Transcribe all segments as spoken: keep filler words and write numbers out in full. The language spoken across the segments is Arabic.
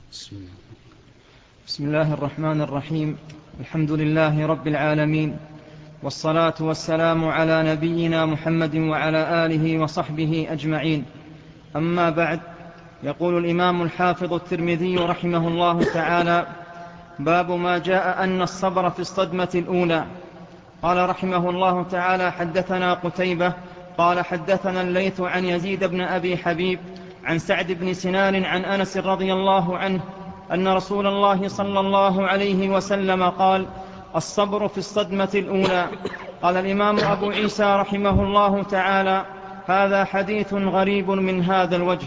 بسم الله. بسم الله الرحمن الرحيم. الحمد لله رب العالمين، والصلاة والسلام على نبينا محمد وعلى آله وصحبه أجمعين. أما بعد، يقول الإمام الحافظ الترمذي رحمه الله تعالى: باب ما جاء أن الصبر في الصدمة الأولى. قال رحمه الله تعالى: حدثنا قتيبة قال حدثنا الليث عن يزيد بن أبي حبيب عن سعد بن سنان عن أنس رضي الله عنه أن رسول الله صلى الله عليه وسلم قال: الصبر في الصدمة الأولى. قال الإمام أبو عيسى رحمه الله تعالى: هذا حديث غريب من هذا الوجه.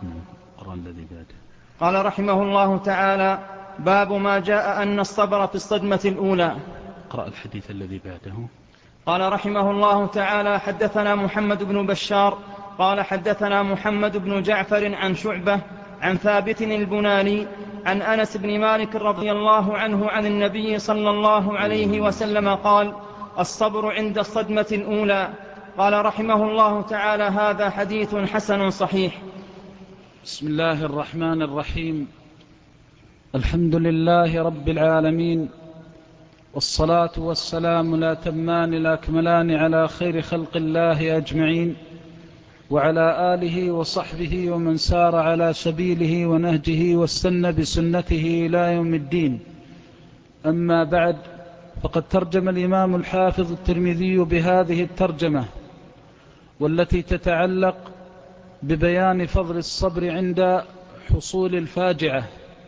قال رحمه الله تعالى: باب ما جاء أن الصبر في الصدمة الأولى. اقرأ الحديث الذي بعده. قال رحمه الله تعالى: حدثنا محمد بن بشار قال حدثنا محمد بن جعفر عن شعبة عن ثابت البناني عن أنس بن مالك رضي الله عنه عن النبي صلى الله عليه وسلم قال: الصبر عند الصدمة الأولى. قال رحمه الله تعالى: هذا حديث حسن صحيح. بسم الله الرحمن الرحيم. الحمد لله رب العالمين، والصلاة والسلام لا تمان لا كملان على خير خلق الله أجمعين، وعلى آله وصحبه ومن سار على سبيله ونهجه واستنى بسنته إلى يوم الدين. أما بعد، فقد ترجم الإمام الحافظ الترمذي بهذه الترجمة، والتي تتعلق ببيان فضل الصبر عند حصول الفاجعة.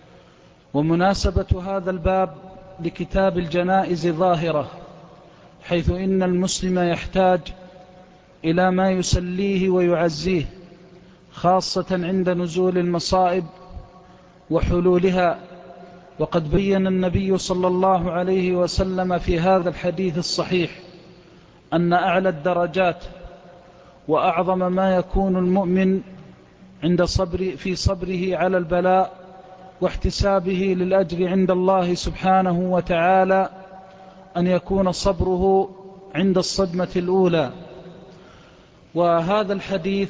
ومناسبة هذا الباب لكتاب الجنائز ظاهرة، حيث إن المسلم يحتاج إلى ما يسليه ويعزيه، خاصة عند نزول المصائب وحلولها. وقد بين النبي صلى الله عليه وسلم في هذا الحديث الصحيح أن أعلى الدرجات وأعظم ما يكون المؤمن عند صبر في صبره على البلاء واحتسابه للأجر عند الله سبحانه وتعالى أن يكون صبره عند الصدمة الأولى. وهذا الحديث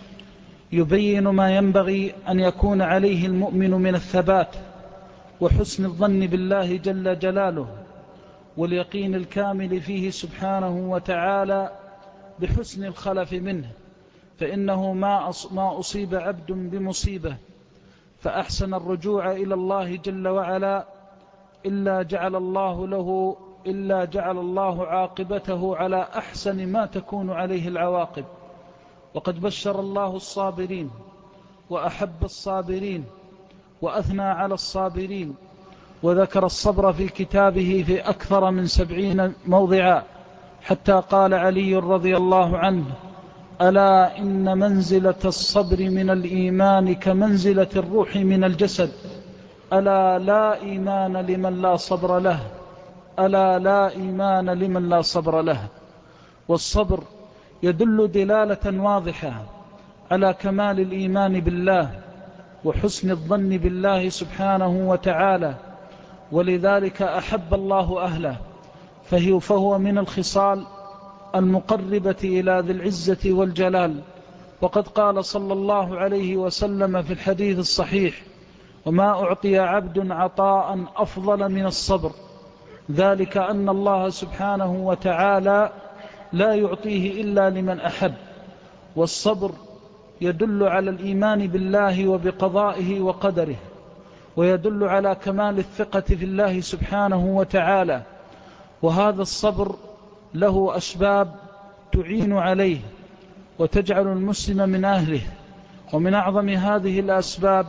يبين ما ينبغي أن يكون عليه المؤمن من الثبات وحسن الظن بالله جل جلاله، واليقين الكامل فيه سبحانه وتعالى بحسن الخلف منه. فإنه ما أصيب عبد بمصيبة فأحسن الرجوع إلى الله جل وعلا إلا جعل الله له إلا جعل الله عاقبته على أحسن ما تكون عليه العواقب. وقد بشر الله الصابرين وأحب الصابرين وأثنى على الصابرين، وذكر الصبر في كتابه في أكثر من سبعين موضعا، حتى قال علي رضي الله عنه: ألا إن منزلة الصبر من الإيمان كمنزلة الروح من الجسد، ألا لا إيمان لمن لا صبر له، ألا لا إيمان لمن لا صبر له. والصبر يدل دلالة واضحة على كمال الإيمان بالله وحسن الظن بالله سبحانه وتعالى، ولذلك أحب الله أهله، فهو من الخصال المقربة إلى ذي العزة والجلال. وقد قال صلى الله عليه وسلم في الحديث الصحيح: وما أعطي عبد عطاء أفضل من الصبر، ذلك أن الله سبحانه وتعالى لا يعطيه إلا لمن أحب. والصبر يدل على الإيمان بالله وبقضائه وقدره، ويدل على كمال الثقة في الله سبحانه وتعالى. وهذا الصبر له أسباب تعين عليه وتجعل المسلم من أهله، ومن أعظم هذه الأسباب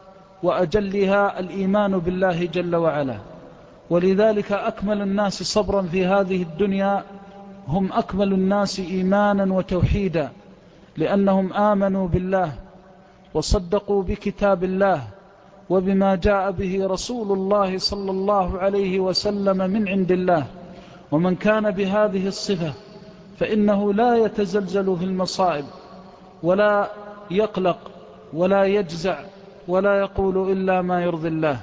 وأجلها الإيمان بالله جل وعلا. ولذلك أكمل الناس صبرا في هذه الدنيا هم أكمل الناس إيمانا وتوحيدا، لأنهم آمنوا بالله وصدقوا بكتاب الله وبما جاء به رسول الله صلى الله عليه وسلم من عند الله. ومن كان بهذه الصفة فإنه لا يتزلزل في المصائب ولا يقلق ولا يجزع ولا يقول إلا ما يرضي الله.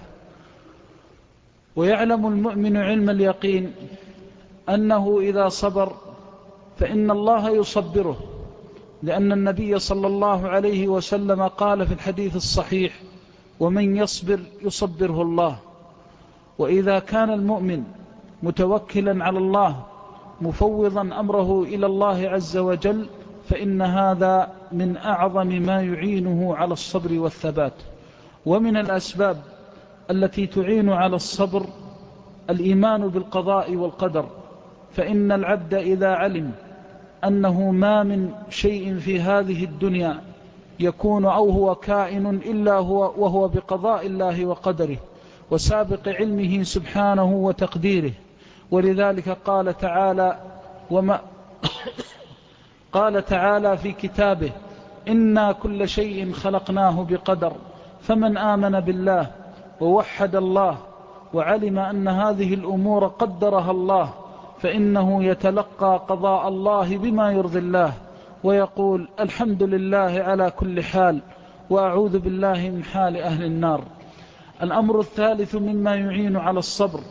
ويعلم المؤمن علم اليقين أنه إذا صبر فإن الله يصبره، لأن النبي صلى الله عليه وسلم قال في الحديث الصحيح: ومن يصبر يصبره الله. وإذا كان المؤمن متوكلا على الله مفوضا أمره إلى الله عز وجل فإن هذا من أعظم ما يعينه على الصبر والثبات. ومن الأسباب التي تعين على الصبر الإيمان بالقضاء والقدر، فإن العبد إذا علم أنه ما من شيء في هذه الدنيا يكون أو هو كائن إلا هو وهو بقضاء الله وقدره وسابق علمه سبحانه وتقديره. ولذلك قال تعالى وما قال تعالى في كتابه: إنا كل شيء خلقناه بقدر، فمن آمن بالله ووحد الله وعلم أن هذه الأمور قدرها الله فإنه يتلقى قضاء الله بما يرضي الله ويقول الحمد لله على كل حال وأعوذ بالله من حال أهل النار. الأمر الثالث مما يعين على الصبر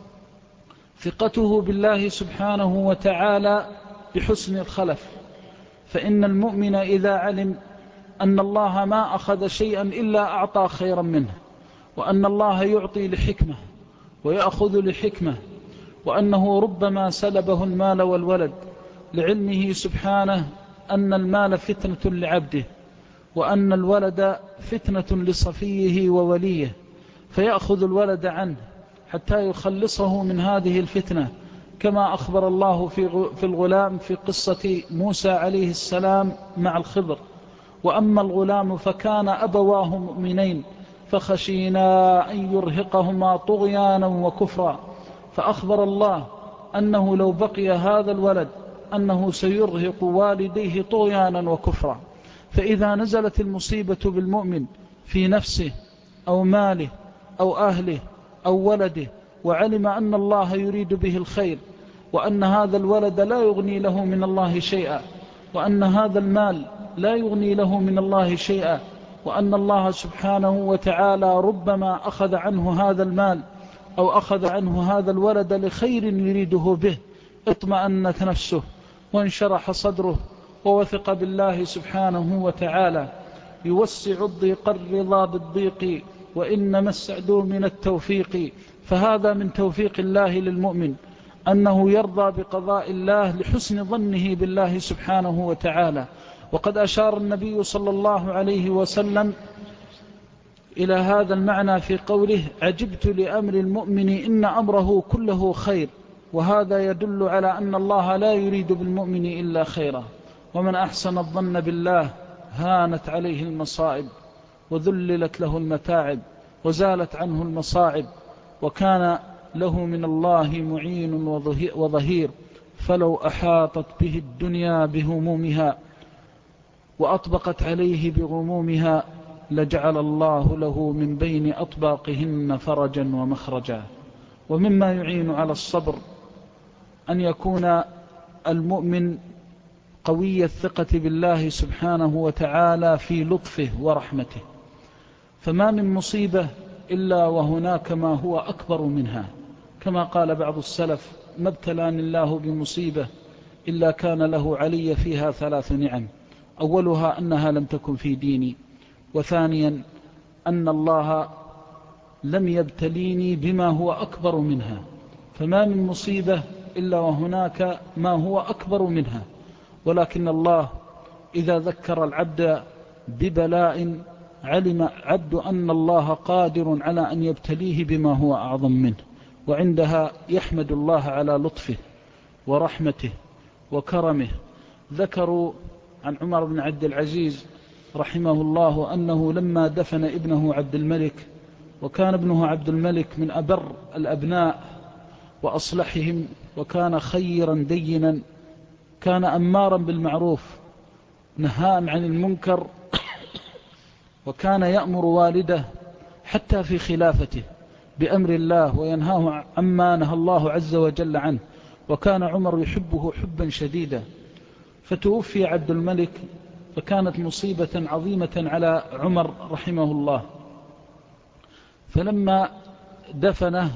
ثقته بالله سبحانه وتعالى بحسن الخلف، فإن المؤمن إذا علم أن الله ما أخذ شيئا إلا أعطى خيرا منه، وأن الله يعطي لحكمة ويأخذ لحكمة، وأنه ربما سلبه المال والولد لعلمه سبحانه أن المال فتنة لعبده، وأن الولد فتنة لصفيه ووليه، فيأخذ الولد عنه حتى يخلصه من هذه الفتنة، كما أخبر الله في الغلام في قصة موسى عليه السلام مع الخضر: وأما الغلام فكان أبواه مؤمنين فخشينا أن يرهقهما طغيانا وكفرا. فأخبر الله أنه لو بقي هذا الولد أنه سيرهق والديه طغيانا وكفرا. فإذا نزلت المصيبة بالمؤمن في نفسه أو ماله أو أهله أو ولده وعلم أن الله يريد به الخير، وأن هذا الولد لا يغني له من الله شيئا، وأن هذا المال لا يغني له من الله شيئا، وأن الله سبحانه وتعالى ربما أخذ عنه هذا المال أو أخذ عنه هذا الولد لخير يريده به، اطمأنت نفسه وانشرح صدره ووثق بالله سبحانه وتعالى. يوسع الضيق الرضا بالضيق وإنما السعد من التوفيق. فهذا من توفيق الله للمؤمن أنه يرضى بقضاء الله لحسن ظنه بالله سبحانه وتعالى. وقد أشار النبي صلى الله عليه وسلم إلى هذا المعنى في قوله: عجبت لأمر المؤمن إن أمره كله خير. وهذا يدل على أن الله لا يريد بالمؤمن إلا خيرا. ومن أحسن الظن بالله هانت عليه المصائب وذللت له المتاعب وزالت عنه المصاعب، وكان له من الله معين وظهير. فلو أحاطت به الدنيا بهمومها وأطبقت عليه بغمومها لجعل الله له من بين أطباقهن فرجا ومخرجا. ومما يعين على الصبر أن يكون المؤمن قوي الثقة بالله سبحانه وتعالى في لطفه ورحمته، فما من مصيبة إلا وهناك ما هو أكبر منها، كما قال بعض السلف: ما ابتلاني الله بمصيبة إلا كان له علي فيها ثلاث نعم: أولها أنها لم تكن في ديني، وثانيا أن الله لم يبتليني بما هو أكبر منها. فما من مصيبة إلا وهناك ما هو أكبر منها، ولكن الله إذا ذكر العبد ببلاء علم عبد أن الله قادر على أن يبتليه بما هو أعظم منه، وعندها يحمد الله على لطفه ورحمته وكرمه. ذكروا عن عمر بن عبد العزيز رحمه الله أنه لما دفن ابنه عبد الملك، وكان ابنه عبد الملك من أبر الأبناء وأصلحهم، وكان خيرا دينا، كان أمارا بالمعروف نهاء عن المنكر، وكان يأمر والده حتى في خلافته بأمر الله وينهاه عما نهى الله عز وجل عنه، وكان عمر يحبه حبا شديدا. فتوفي عبد الملك، فكانت مصيبة عظيمة على عمر رحمه الله. فلما دفنه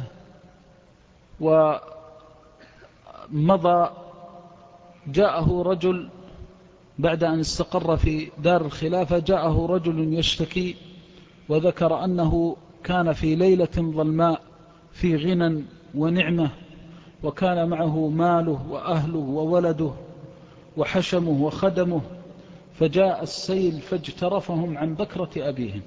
ومضى جاءه رجل بعد أن استقر في دار الخلافة، جاءه رجل يشتكي وذكر أنه كان في ليلة ظلماء في غنى ونعمة، وكان معه ماله وأهله وولده وحشمه وخدمه، فجاء السيل فاجترفهم عن بكرة أبيهم،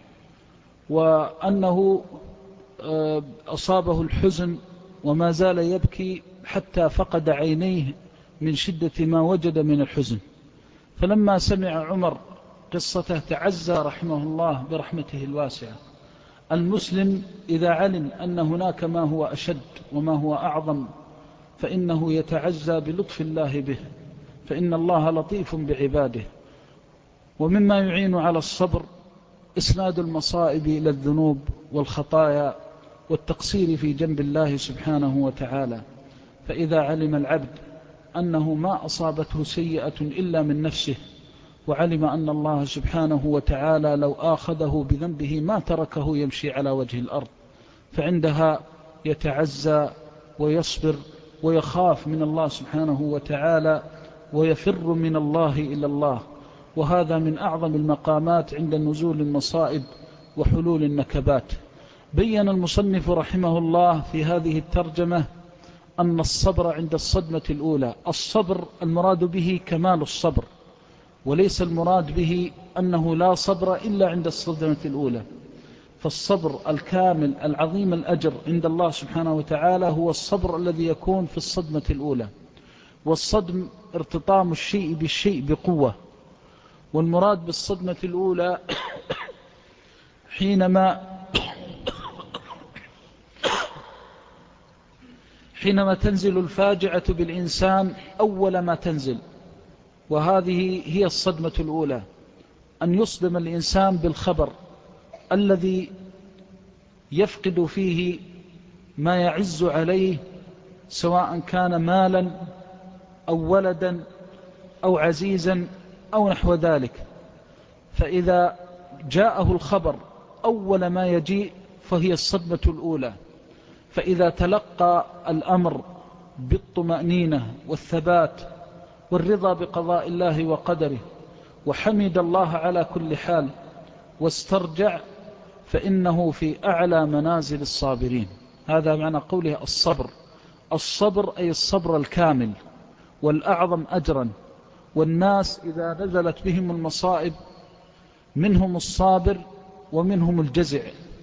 وأنه أصابه الحزن وما زال يبكي حتى فقد عينيه من شدة ما وجد من الحزن. فلما سمع عمر قصته تعزى رحمه الله برحمته الواسعة. المسلم إذا علم أن هناك ما هو أشد وما هو أعظم فإنه يتعزى بلطف الله به، فإن الله لطيف بعباده. ومما يعين على الصبر إسناد المصائب إلى الذنوب والخطايا والتقصير في جنب الله سبحانه وتعالى. فإذا علم العبد أنه ما أصابته سيئة إلا من نفسه، وعلم أن الله سبحانه وتعالى لو آخذه بذنبه ما تركه يمشي على وجه الأرض، فعندها يتعزى ويصبر ويخاف من الله سبحانه وتعالى ويفر من الله إلى الله. وهذا من أعظم المقامات عند نزول المصائب وحلول النكبات. بيّن المصنف رحمه الله في هذه الترجمة أن الصبر عند الصدمة الأولى، الصبر المراد به كمال الصبر، وليس المراد به أنه لا صبر إلا عند الصدمة الأولى. فالصبر الكامل العظيم الأجر عند الله سبحانه وتعالى هو الصبر الذي يكون في الصدمة الأولى. والصدم ارتطام الشيء بالشيء بقوة، والمراد بالصدمة الأولى حينما حينما تنزل الفاجعة بالإنسان أول ما تنزل، وهذه هي الصدمة الأولى، أن يصدم الإنسان بالخبر الذي يفقد فيه ما يعز عليه، سواء كان مالا أو ولدا أو عزيزا أو نحو ذلك. فإذا جاءه الخبر أول ما يجيء فهي الصدمة الأولى. فإذا تلقى الأمر بالطمأنينة والثبات والرضا بقضاء الله وقدره وحمد الله على كل حال واسترجع، فإنه في أعلى منازل الصابرين. هذا معنى قوله الصبر. الصبر أي الصبر الكامل والأعظم أجرا. والناس إذا نزلت بهم المصائب منهم الصابر ومنهم الجزع.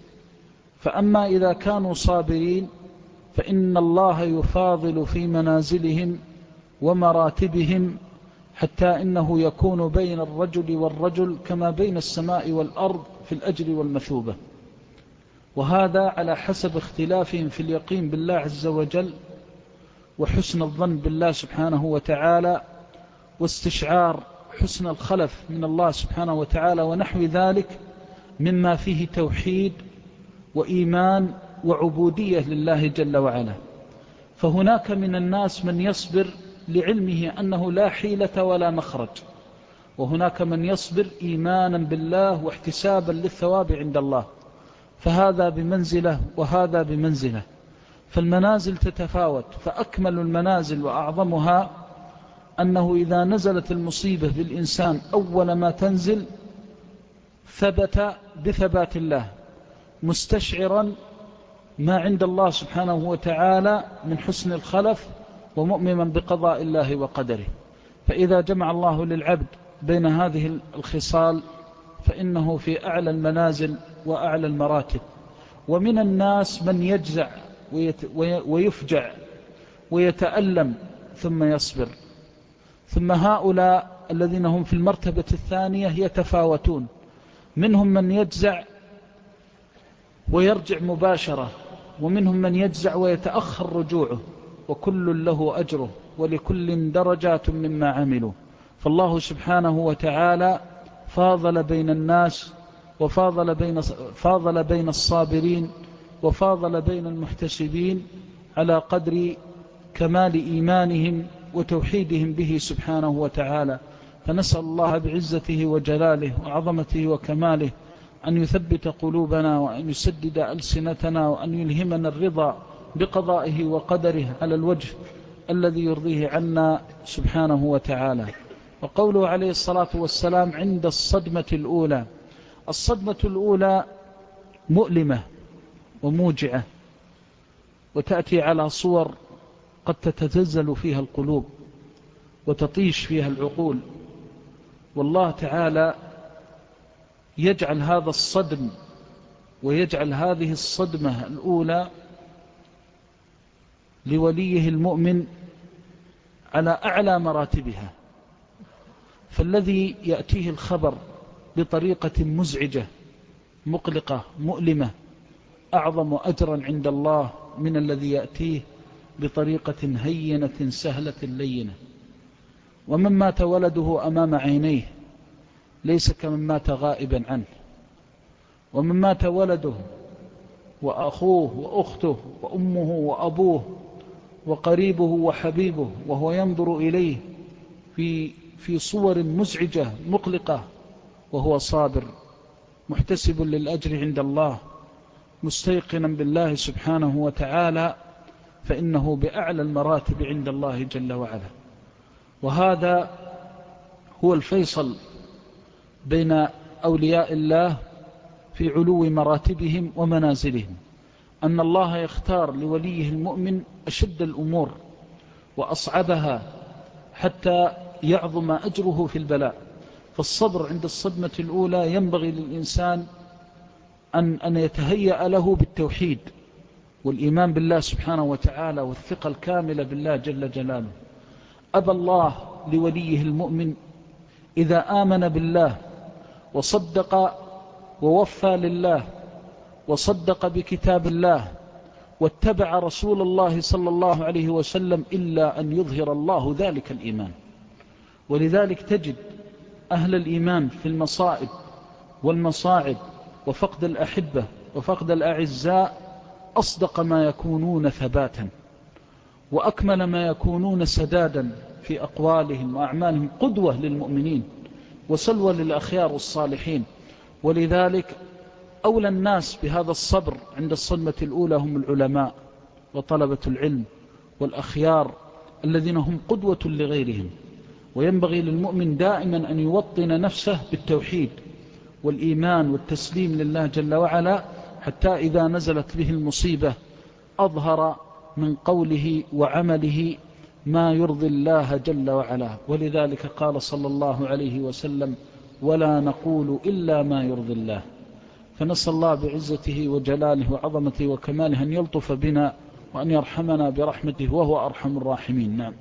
فأما إذا كانوا صابرين فإن الله يفاضل في منازلهم ومراتبهم، حتى إنه يكون بين الرجل والرجل كما بين السماء والأرض في الأجر والمثوبة. وهذا على حسب اختلافهم في اليقين بالله عز وجل وحسن الظن بالله سبحانه وتعالى واستشعار حسن الخلف من الله سبحانه وتعالى ونحو ذلك مما فيه توحيد وإيمان وعبودية لله جل وعلا. فهناك من الناس من يصبر لعلمه أنه لا حيلة ولا مخرج، وهناك من يصبر إيمانا بالله واحتسابا للثواب عند الله، فهذا بمنزلة وهذا بمنزلة. فالمنازل تتفاوت، فأكمل المنازل وأعظمها أنه إذا نزلت المصيبة بالإنسان أول ما تنزل ثبت بثبات الله مستشعرا ما عند الله سبحانه وتعالى من حسن الخلف ومؤمنا بقضاء الله وقدره. فإذا جمع الله للعبد بين هذه الخصال فإنه في أعلى المنازل وأعلى المراتب. ومن الناس من يجزع ويفجع ويتألم ثم يصبر. ثم هؤلاء الذين هم في المرتبة الثانية يتفاوتون، منهم من يجزع ويرجع مباشرة، ومنهم من يجزع ويتأخر رجوعه، وكل له أجره ولكل درجات مما عملوا. فالله سبحانه وتعالى فاضل بين الناس وفاضل بين فاضل بين الصابرين وفاضل بين المحتسبين على قدر كمال إيمانهم وتوحيدهم به سبحانه وتعالى. فنسأل الله بعزته وجلاله وعظمته وكماله أن يثبت قلوبنا وأن يسدد ألسنتنا وأن يلهمنا الرضا بقضائه وقدره على الوجه الذي يرضيه عنا سبحانه وتعالى. وقوله عليه الصلاة والسلام عند الصدمة الأولى، الصدمة الأولى مؤلمة وموجعة، وتأتي على صور قد تتزلزل فيها القلوب وتطيش فيها العقول، والله تعالى يجعل هذا الصدم ويجعل هذه الصدمة الأولى لوليه المؤمن على أعلى مراتبها. فالذي يأتيه الخبر بطريقة مزعجة مقلقة مؤلمة أعظم أجرا عند الله من الذي يأتيه بطريقة هينة سهلة لينة. ومن مات ولده أمام عينيه ليس كمن مات غائبا عنه، ومن مات ولده وأخوه وأخته وأمه وأبوه وقريبه وحبيبه وهو ينظر إليه في في صور مزعجة مقلقة وهو صابر محتسب للأجر عند الله مستيقنا بالله سبحانه وتعالى، فإنه بأعلى المراتب عند الله جل وعلا. وهذا هو الفيصل بين أولياء الله في علو مراتبهم ومنازلهم، أن الله يختار لوليه المؤمن أشد الأمور وأصعبها حتى يعظم أجره في البلاء. فالصبر عند الصدمة الأولى ينبغي للإنسان أن, أن يتهيأ له بالتوحيد والإيمان بالله سبحانه وتعالى والثقة الكاملة بالله جل جلاله. أبى الله لوليه المؤمن إذا آمن بالله وصدق ووفى لله وصدق بكتاب الله واتبع رسول الله صلى الله عليه وسلم إلا أن يظهر الله ذلك الإيمان. ولذلك تجد أهل الإيمان في المصائب والمصاعب وفقد الأحبة وفقد الأعزاء أصدق ما يكونون ثباتا وأكمل ما يكونون سدادا في أقوالهم وأعمالهم، قدوة للمؤمنين وسلوى للأخيار والصالحين. ولذلك أولى الناس بهذا الصبر عند الصدمة الأولى هم العلماء وطلبة العلم والأخيار الذين هم قدوة لغيرهم. وينبغي للمؤمن دائما أن يوطن نفسه بالتوحيد والإيمان والتسليم لله جل وعلا، حتى إذا نزلت به المصيبة أظهر من قوله وعمله ما يرضي الله جل وعلا. ولذلك قال صلى الله عليه وسلم: ولا نقول إلا ما يرضي الله. فنسأل الله بعزته وجلاله وعظمته وكماله أن يلطف بنا وأن يرحمنا برحمته وهو أرحم الراحمين. نعم.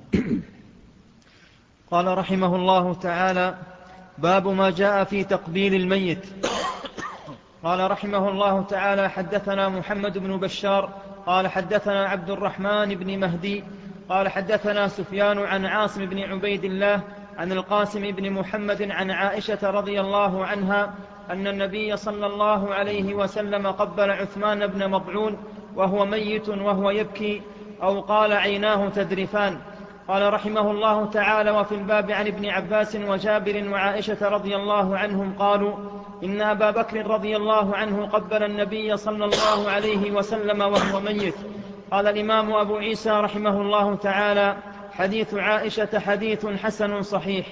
قال رحمه الله تعالى: باب ما جاء في تقبيل الميت. قال رحمه الله تعالى: حدثنا محمد بن بشار قال حدثنا عبد الرحمن بن مهدي قال حدثنا سفيان عن عاصم بن عبيد الله عن القاسم بن محمد عن عائشة رضي الله عنها أن النبي صلى الله عليه وسلم قبل عثمان بن مضعون وهو ميت وهو يبكي، أو قال عيناه تذرفان. قال رحمه الله تعالى: وفي الباب عن ابن عباس وجابر وعائشة رضي الله عنهم قالوا: إن أبا بكر رضي الله عنه قبل النبي صلى الله عليه وسلم وهو ميت. قال الإمام أبو عيسى رحمه الله تعالى: حديث عائشة حديث حسن صحيح.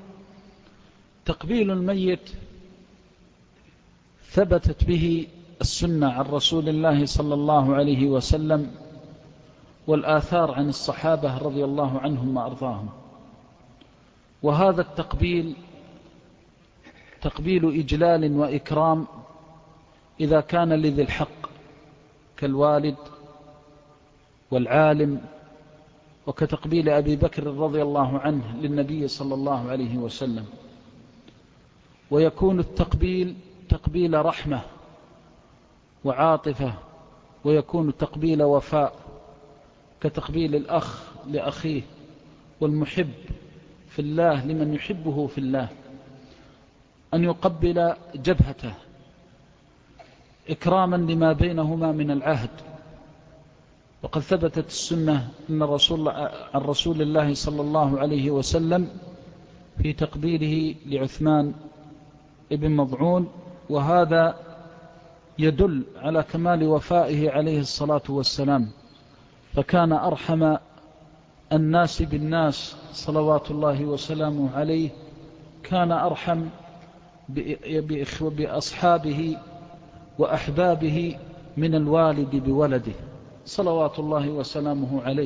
تقبيل الميت ثبتت به السنة عن رسول الله صلى الله عليه وسلم والآثار عن الصحابة رضي الله عنهم وأرضاهم. وهذا التقبيل تقبيل إجلال وإكرام إذا كان لذي الحق كالوالد والعالم، وكتقبيل أبي بكر رضي الله عنه للنبي صلى الله عليه وسلم. ويكون التقبيل تقبيل رحمة وعاطفة، ويكون تقبيل وفاء كتقبيل الأخ لأخيه والمحب في الله لمن يحبه في الله، أن يقبل جبهته إكراما لما بينهما من العهد. وقد ثبتت السنة أن الرسول عن رسول الله صلى الله عليه وسلم في تقبيله لعثمان ابن مضعون، وهذا يدل على كمال وفائه عليه الصلاة والسلام، فكان أرحم الناس بالناس صلوات الله وسلامه عليه، كان أرحم بأصحابه وأحبابه من الوالد بولده صلوات الله وسلامه عليه.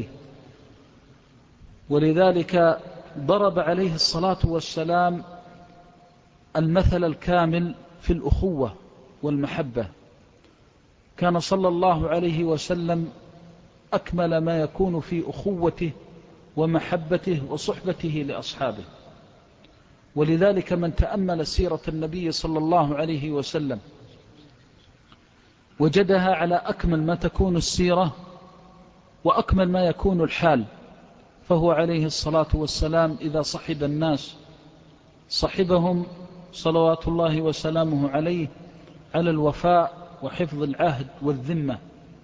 ولذلك ضرب عليه الصلاة والسلام المثل الكامل في الأخوة والمحبة. كان صلى الله عليه وسلم أكمل ما يكون في أخوته ومحبته وصحبته لأصحابه. ولذلك من تأمل سيرة النبي صلى الله عليه وسلم وجدها على أكمل ما تكون السيرة وأكمل ما يكون الحال. فهو عليه الصلاة والسلام إذا صحب الناس صحبهم صلوات الله وسلامه عليه على الوفاء وحفظ العهد والذمة،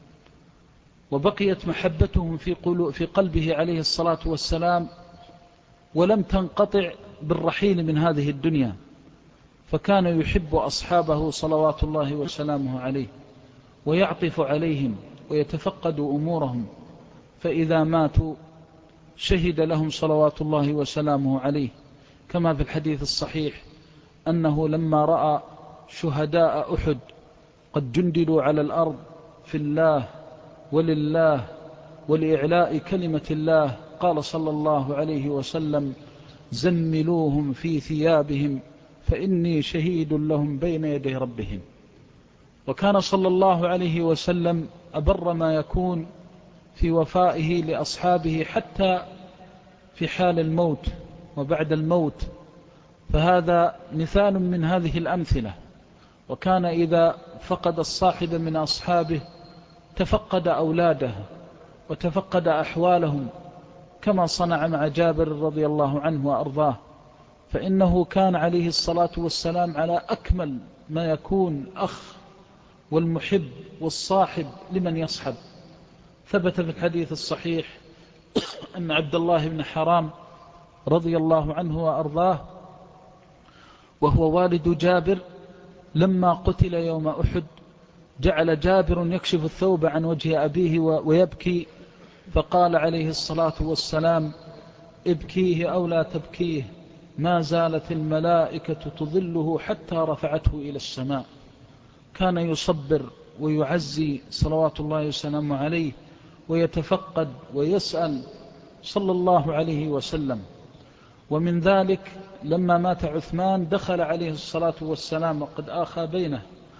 وبقيت محبتهم في في قلبه عليه الصلاة والسلام ولم تنقطع بالرحيل من هذه الدنيا. فكان يحب أصحابه صلوات الله وسلامه عليه ويعطف عليهم ويتفقد أمورهم، فإذا ماتوا شهد لهم صلوات الله وسلامه عليه، كما في الحديث الصحيح أنه لما رأى شهداء أحد قد جندلوا على الأرض في الله ولله ولإعلاء كلمة الله قال صلى الله عليه وسلم: زملوهم في ثيابهم فإني شهيد لهم بين يدي ربهم. وكان صلى الله عليه وسلم أبر ما يكون في وفائه لأصحابه حتى في حال الموت وبعد الموت، فهذا مثال من هذه الأمثلة. وكان إذا فقد الصاحب من أصحابه تفقد أولاده وتفقد أحوالهم، كما صنع مع جابر رضي الله عنه وأرضاه، فإنه كان عليه الصلاة والسلام على أكمل ما يكون أخ والمحب والصاحب لمن يصحب. ثبت في الحديث الصحيح أن عبد الله بن حرام رضي الله عنه وأرضاه وهو والد جابر لما قتل يوم أحد جعل جابر يكشف الثوب عن وجه أبيه ويبكي، فقال عليه الصلاة والسلام: ابكيه أو لا تبكيه، ما زالت الملائكة تظله حتى رفعته إلى السماء. كان يصبر ويعزي صلوات الله وسلامه عليه ويتفقد ويسأل صلى الله عليه وسلم. ومن ذلك لما مات عثمان دخل عليه الصلاة والسلام وقد آخى بينه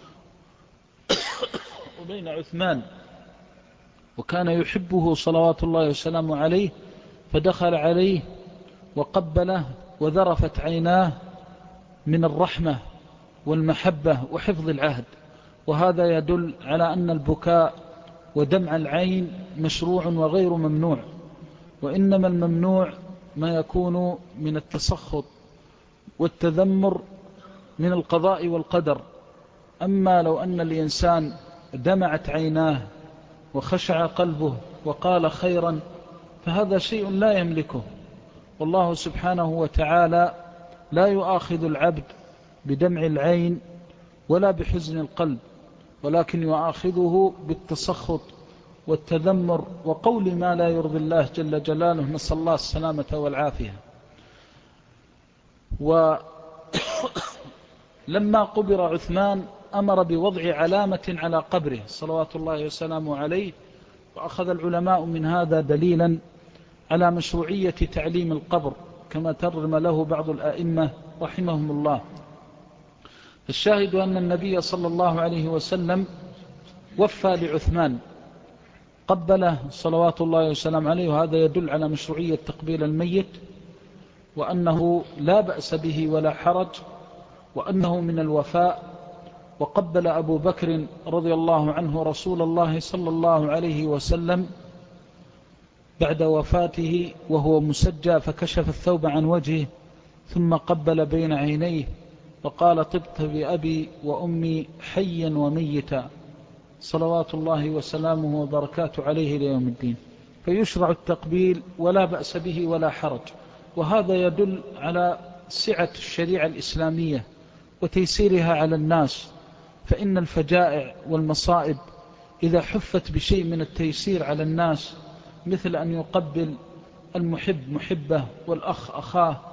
وبين عثمان، وكان يحبه صلوات الله وسلامه عليه، فدخل عليه وقبله وذرفت عيناه من الرحمة والمحبة وحفظ العهد. وهذا يدل على أن البكاء ودمع العين مشروع وغير ممنوع، وإنما الممنوع ما يكون من التسخط والتذمر من القضاء والقدر. أما لو أن الإنسان دمعت عيناه وخشع قلبه وقال خيرا فهذا شيء لا يملكه. والله سبحانه وتعالى لا يؤاخذ العبد بدمع العين ولا بحزن القلب، ولكن يؤاخذه بالتسخط والتذمر وقول ما لا يرضي الله جل جلاله، نسأل الله السلامة والعافية. ولما قبر عثمان أمر بوضع علامة على قبره صلوات الله وسلامه عليه، وأخذ العلماء من هذا دليلا على مشروعية تعليم القبر كما ترجم له بعض الآئمة رحمهم الله. الشاهد أن النبي صلى الله عليه وسلم وفى لعثمان قبله صلوات الله وسلامه عليه، وهذا يدل على مشروعية تقبيل الميت، وأنه لا بأس به ولا حرج، وأنه من الوفاء. وقبل أبو بكر رضي الله عنه رسول الله صلى الله عليه وسلم بعد وفاته وهو مسجى، فكشف الثوب عن وجهه ثم قبل بين عينيه وقال: طبت بأبي وأمي حيا وميتا، صلوات الله وسلامه وبركاته عليه ليوم الدين. فيشرع التقبيل ولا بأس به ولا حرج. وهذا يدل على سعة الشريعة الإسلامية وتيسيرها على الناس، فإن الفجائع والمصائب إذا حفت بشيء من التيسير على الناس، مثل أن يقبل المحب محبه والأخ أخاه،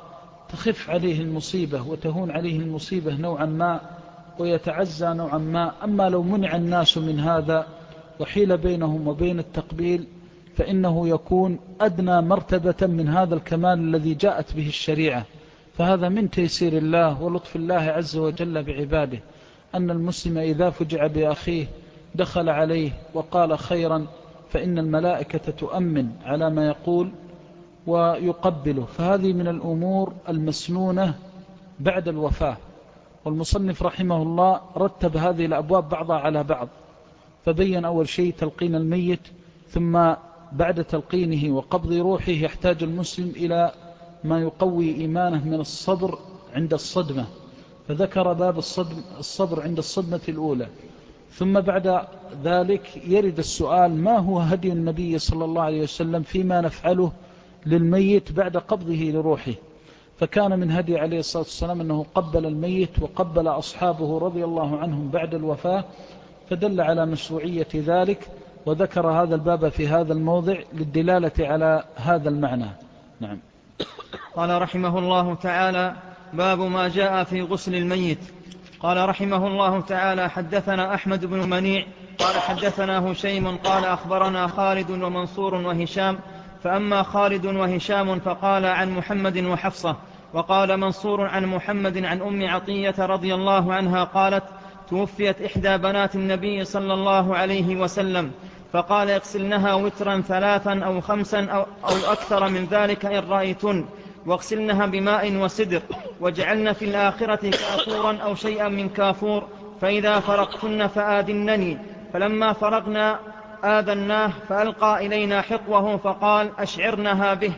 تخف عليه المصيبة وتهون عليه المصيبة نوعا ما ويتعزى نوعا ما. أما لو منع الناس من هذا وحيل بينهم وبين التقبيل فإنه يكون أدنى مرتبة من هذا الكمال الذي جاءت به الشريعة. فهذا من تيسير الله ولطف الله عز وجل بعباده، أن المسلم إذا فجع بأخيه دخل عليه وقال خيرا فإن الملائكة تؤمن على ما يقول ويقبله. فهذه من الأمور المسنونة بعد الوفاة. والمصنف رحمه الله رتب هذه الأبواب بعضها على بعض، فبين أول شيء تلقين الميت، ثم بعد تلقينه وقبض روحه يحتاج المسلم إلى ما يقوي إيمانه من الصبر عند الصدمة، فذكر باب الصدم الصبر عند الصدمة الأولى. ثم بعد ذلك يرد السؤال ما هو هدي النبي صلى الله عليه وسلم فيما نفعله للميت بعد قبضه لروحه. فكان من هدي عليه الصلاة والسلام أنه قبل الميت وقبل أصحابه رضي الله عنهم بعد الوفاة، فدل على مشروعية ذلك، وذكر هذا الباب في هذا الموضع للدلالة على هذا المعنى. نعم. قال رحمه الله تعالى: باب ما جاء في غسل الميت. قال رحمه الله تعالى: حدثنا أحمد بن منيع قال حدثنا هشيم قال أخبرنا خالد ومنصور وهشام. فأما خالد وهشام فقال عن محمد وحفصة، وقال منصور عن محمد عن أم عطية رضي الله عنها قالت: توفيت إحدى بنات النبي صلى الله عليه وسلم، فقال: اغسلنها وترا ثلاثا أو خمسا أو, أو أكثر من ذلك إن رأيتن، واغسلنها بماء وسدر، واجعلن في الآخرة كافورا أو شيئا من كافور، فإذا فرقتن فآذنني. فلما فرغنا آذناه، فألقى إلينا حقوه فقال: أشعرنها به.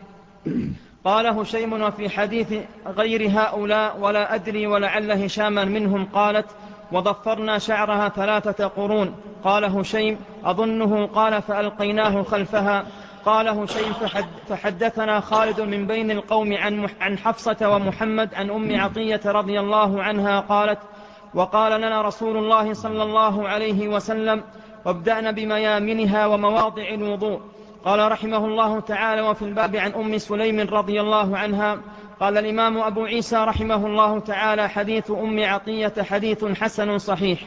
قال هشيم: وفي حديث غير هؤلاء ولا أدري ولعل هشاما منهم قالت: وضفرنا شعرها ثلاثة قرون. قال هشيم: أظنه قال: فألقيناه خلفها. قال هشيم: فحدثنا خالد من بين القوم عن حفصة ومحمد عن أم عطية رضي الله عنها قالت: وقال لنا رسول الله صلى الله عليه وسلم: وابدأنا بميامنها ومواضع الوضوء. قال رحمه الله تعالى: وفي الباب عن أم سليم رضي الله عنها. قال الإمام أبو عيسى رحمه الله تعالى: حديث أم عطية حديث حسن صحيح.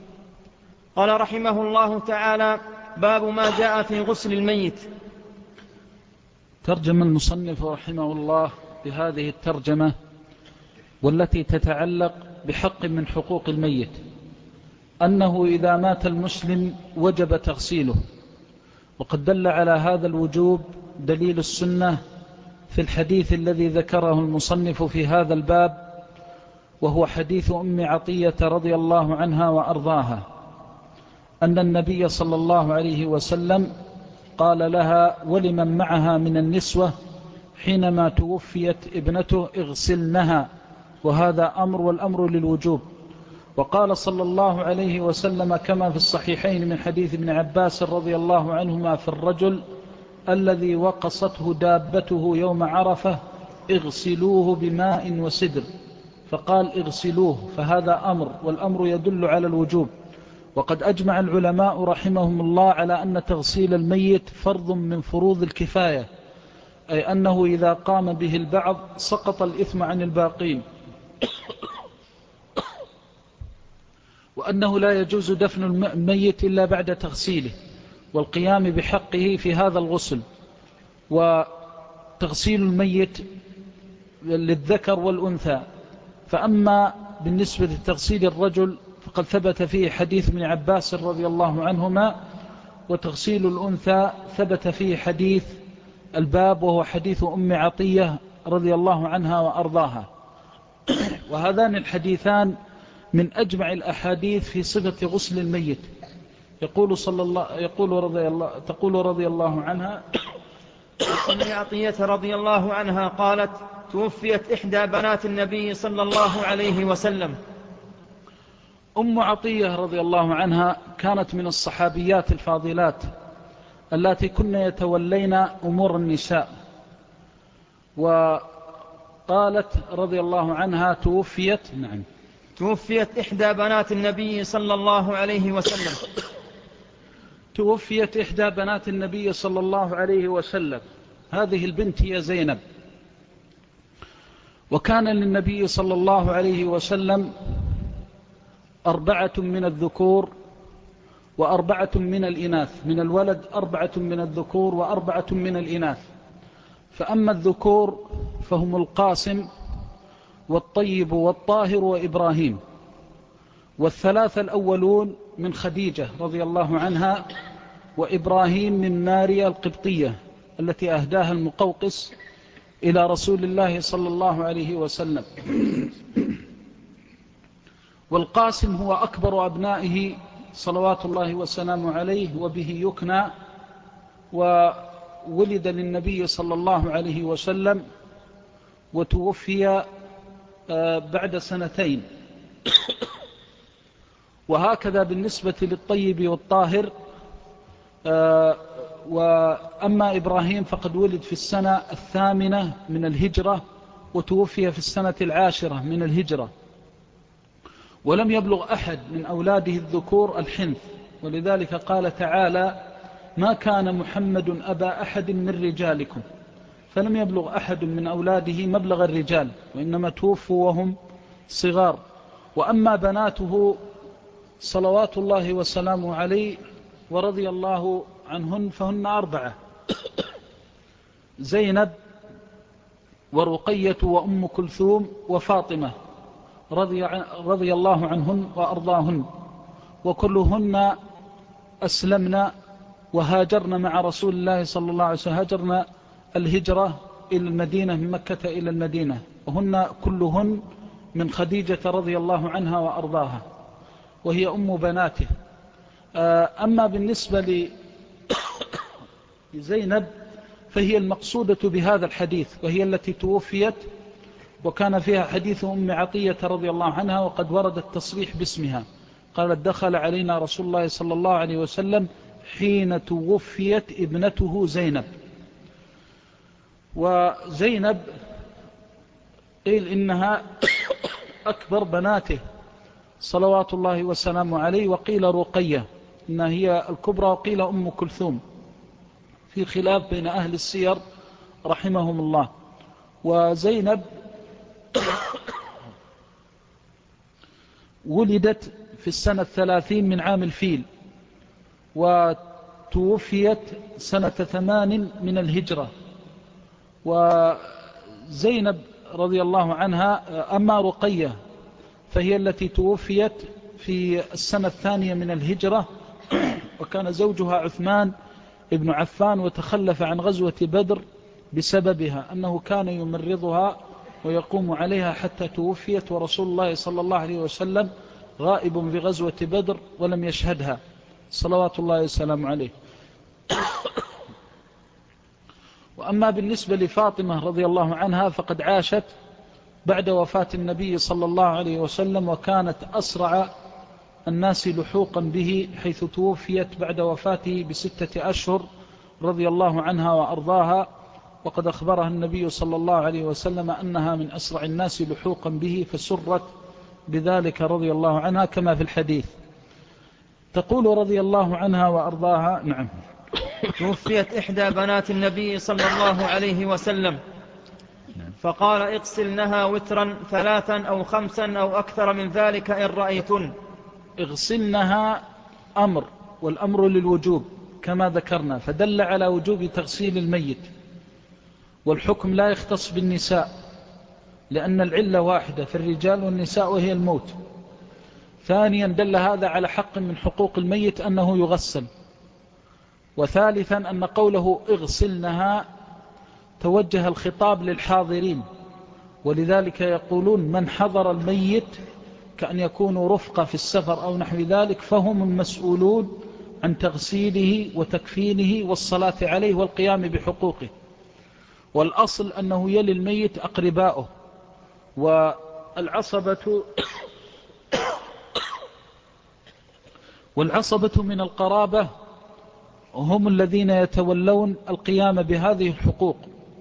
قال رحمه الله تعالى: باب ما جاء في غسل الميت. ترجم المصنف رحمه الله بهذه الترجمة والتي تتعلق بحق من حقوق الميت، أنه إذا مات المسلم وجب تغسيله، وقد دل على هذا الوجوب دليل السنة في الحديث الذي ذكره المصنف في هذا الباب، وهو حديث أم عطية رضي الله عنها وأرضاها، أن النبي صلى الله عليه وسلم قال لها ولمن معها من النسوة حينما توفيت ابنته: اغسلنها، وهذا أمر، والأمر للوجوب. وقال صلى الله عليه وسلم كما في الصحيحين من حديث ابن عباس رضي الله عنهما في الرجل الذي وقصته دابته يوم عرفة: اغسلوه بماء وسدر، فقال اغسلوه، فهذا أمر، والأمر يدل على الوجوب. وقد أجمع العلماء رحمهم الله على أن تغسيل الميت فرض من فروض الكفاية، أي أنه إذا قام به البعض سقط الإثم عن الباقين، وأنه لا يجوز دفن الميت إلا بعد تغسيله والقيام بحقه في هذا الغسل. وتغسيل الميت للذكر والأنثى. فأما بالنسبة لتغسيل الرجل فقد ثبت فيه حديث ابن عباس رضي الله عنهما، وتغسيل الأنثى ثبت فيه حديث الباب وهو حديث أم عطية رضي الله عنها وأرضاها. وهذان الحديثان من أجمع الأحاديث في صفة غسل الميت. يقول صلى الله يقول رضي الله تقول رضي الله عنها: أم عطية رضي الله عنها قالت: توفيت إحدى بنات النبي صلى الله عليه وسلم. أم عطية رضي الله عنها كانت من الصحابيات الفاضلات التي كن يتولين أمور النساء. وقالت رضي الله عنها: توفيت نعم توفيت إحدى بنات النبي صلى الله عليه وسلم. توفيت إحدى بنات النبي صلى الله عليه وسلم. هذه البنت هي زينب. وكان للنبي صلى الله عليه وسلم أربعة من الذكور وأربعة من الإناث، من الولد أربعة من الذكور وأربعة من الإناث. فأما الذكور فهم القاسم والطيب والطاهر وإبراهيم، والثلاثة الأولون من خديجة رضي الله عنها وإبراهيم من ماريا القبطية التي أهداها المقوقس إلى رسول الله صلى الله عليه وسلم. والقاسم هو أكبر أبنائه صلوات الله وسلامه عليه، وبه يكنى، وولد للنبي صلى الله عليه وسلم وتوفي بعد سنتين. وهكذا بالنسبة للطيب والطاهر. وأما إبراهيم فقد ولد في السنة الثامنة من الهجرة وتوفي في السنة العاشرة من الهجرة، ولم يبلغ أحد من أولاده الذكور الحنث، ولذلك قال تعالى: ما كان محمد أبا أحد من رجالكم، فلم يبلغ أحد من أولاده مبلغ الرجال، وإنما توفوا وهم صغار. وأما بناته صلوات الله وسلامه عليه ورضي الله عنهن فهن أربعة: زينب ورقية وأم كلثوم وفاطمة رضي, رضي الله عنهن وأرضاهن، وكلهن أسلمنا وهاجرنا مع رسول الله صلى الله عليه وسلم، هاجرنا الهجرة إلى المدينة من مكة إلى المدينة، وهن كلهن من خديجة رضي الله عنها وأرضاها، وهي أم بناته. أما بالنسبة لزينب فهي المقصودة بهذا الحديث، وهي التي توفيت، وكان فيها حديث أم عطية رضي الله عنها، وقد ورد التصريح باسمها، قالت: دخل علينا رسول الله صلى الله عليه وسلم حين توفيت ابنته زينب. وزينب قيل إنها أكبر بناته صلوات الله وسلامه عليه، وقيل رقية إنها هي الكبرى، وقيل أم كلثوم، في خلاف بين أهل السير رحمهم الله. وزينب ولدت في السنة الثلاثين من عام الفيل، وتوفيت سنة ثمان من الهجرة. وزينب رضي الله عنها. أما رقية فهي التي توفيت في السنة الثانية من الهجرة، وكان زوجها عثمان ابن عفان، وتخلف عن غزوة بدر بسببها، أنه كان يمرضها ويقوم عليها حتى توفيت، ورسول الله صلى الله عليه وسلم غائب في غزوة بدر ولم يشهدها صلوات الله وسلامه عليه. وأما بالنسبة لفاطمة رضي الله عنها فقد عاشت بعد وفاة النبي صلى الله عليه وسلم، وكانت أسرع الناس لحوقا به، حيث توفيت بعد وفاته بستة أشهر رضي الله عنها وأرضاها، وقد أخبرها النبي صلى الله عليه وسلم أنها من أسرع الناس لحوقا به، فسرت بذلك رضي الله عنها كما في الحديث. تقول رضي الله عنها وأرضاها: نعم. توفيت إحدى بنات النبي صلى الله عليه وسلم، فقال: اغسلنها وترا ثلاثا أو خمسا أو أكثر من ذلك إن رأيتن. اغسلنها أمر، والأمر للوجوب كما ذكرنا، فدل على وجوب تغسيل الميت، والحكم لا يختص بالنساء، لأن العلة واحدة في الرجال والنساء وهي الموت. ثانيا دل هذا على حق من حقوق الميت أنه يغسل. وثالثا أن قوله اغسلنها توجه الخطاب للحاضرين، ولذلك يقولون من حضر الميت كأن يكونوا رفقة في السفر أو نحو ذلك، فهم المسؤولون عن تغسيله وتكفينه والصلاة عليه والقيام بحقوقه. والأصل أنه يلي الميت أقرباؤه، والعصبة والعصبة من القرابة هم الذين يتولون القيام بهذه الحقوق،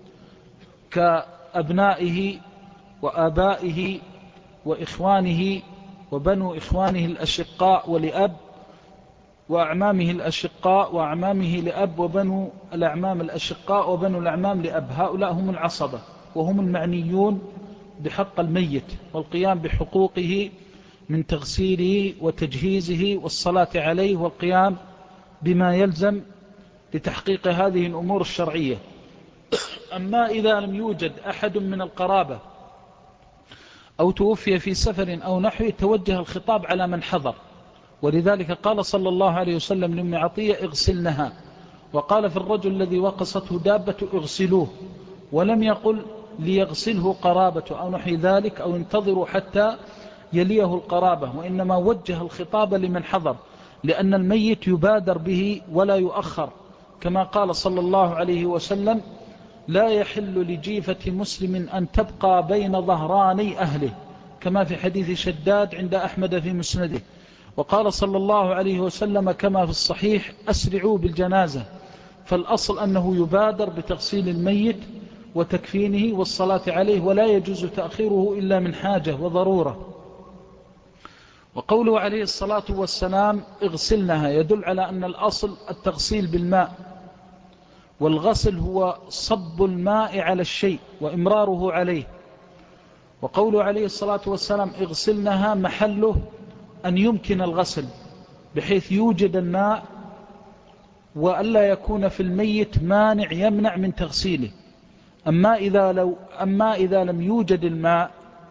كأبنائه وآبائه وإخوانه وبنو إخوانه الأشقاء ولأب، وأعمامه الأشقاء وأعمامه لأب، وبنو الأعمام الأشقاء وبنو الأعمام لأب. هؤلاء هم العصبة، وهم المعنيون بحق الميت والقيام بحقوقه من تغسيله وتجهيزه والصلاة عليه والقيام بما يلزم لتحقيق هذه الأمور الشرعية. أما إذا لم يوجد أحد من القرابة أو توفي في سفر أو نحوه توجه الخطاب على من حضر، ولذلك قال صلى الله عليه وسلم لأم عطية اغسلنها، وقال في الرجل الذي وقصته دابة اغسلوه، ولم يقل ليغسله قرابة أو نحو ذلك أو انتظروا حتى يليه القرابة، وإنما وجه الخطاب لمن حضر، لأن الميت يبادر به ولا يؤخر، كما قال صلى الله عليه وسلم لا يحل لجيفة مسلم أن تبقى بين ظهراني أهله، كما في حديث شداد عند أحمد في مسنده. وقال صلى الله عليه وسلم كما في الصحيح أسرعوا بالجنازة، فالأصل أنه يبادر بتغسيل الميت وتكفينه والصلاة عليه، ولا يجوز تأخيره إلا من حاجة وضرورة. وقوله عليه الصلاة والسلام اغسلنها يدل على أن الأصل التغسيل بالماء، والغسل هو صب الماء على الشيء وإمراره عليه. وقوله عليه الصلاة والسلام اغسلنها محله أن يمكن الغسل بحيث يوجد الماء وألا يكون في الميت مانع يمنع من تغسيله. أما إذا, لو أما إذا لم يوجد الماء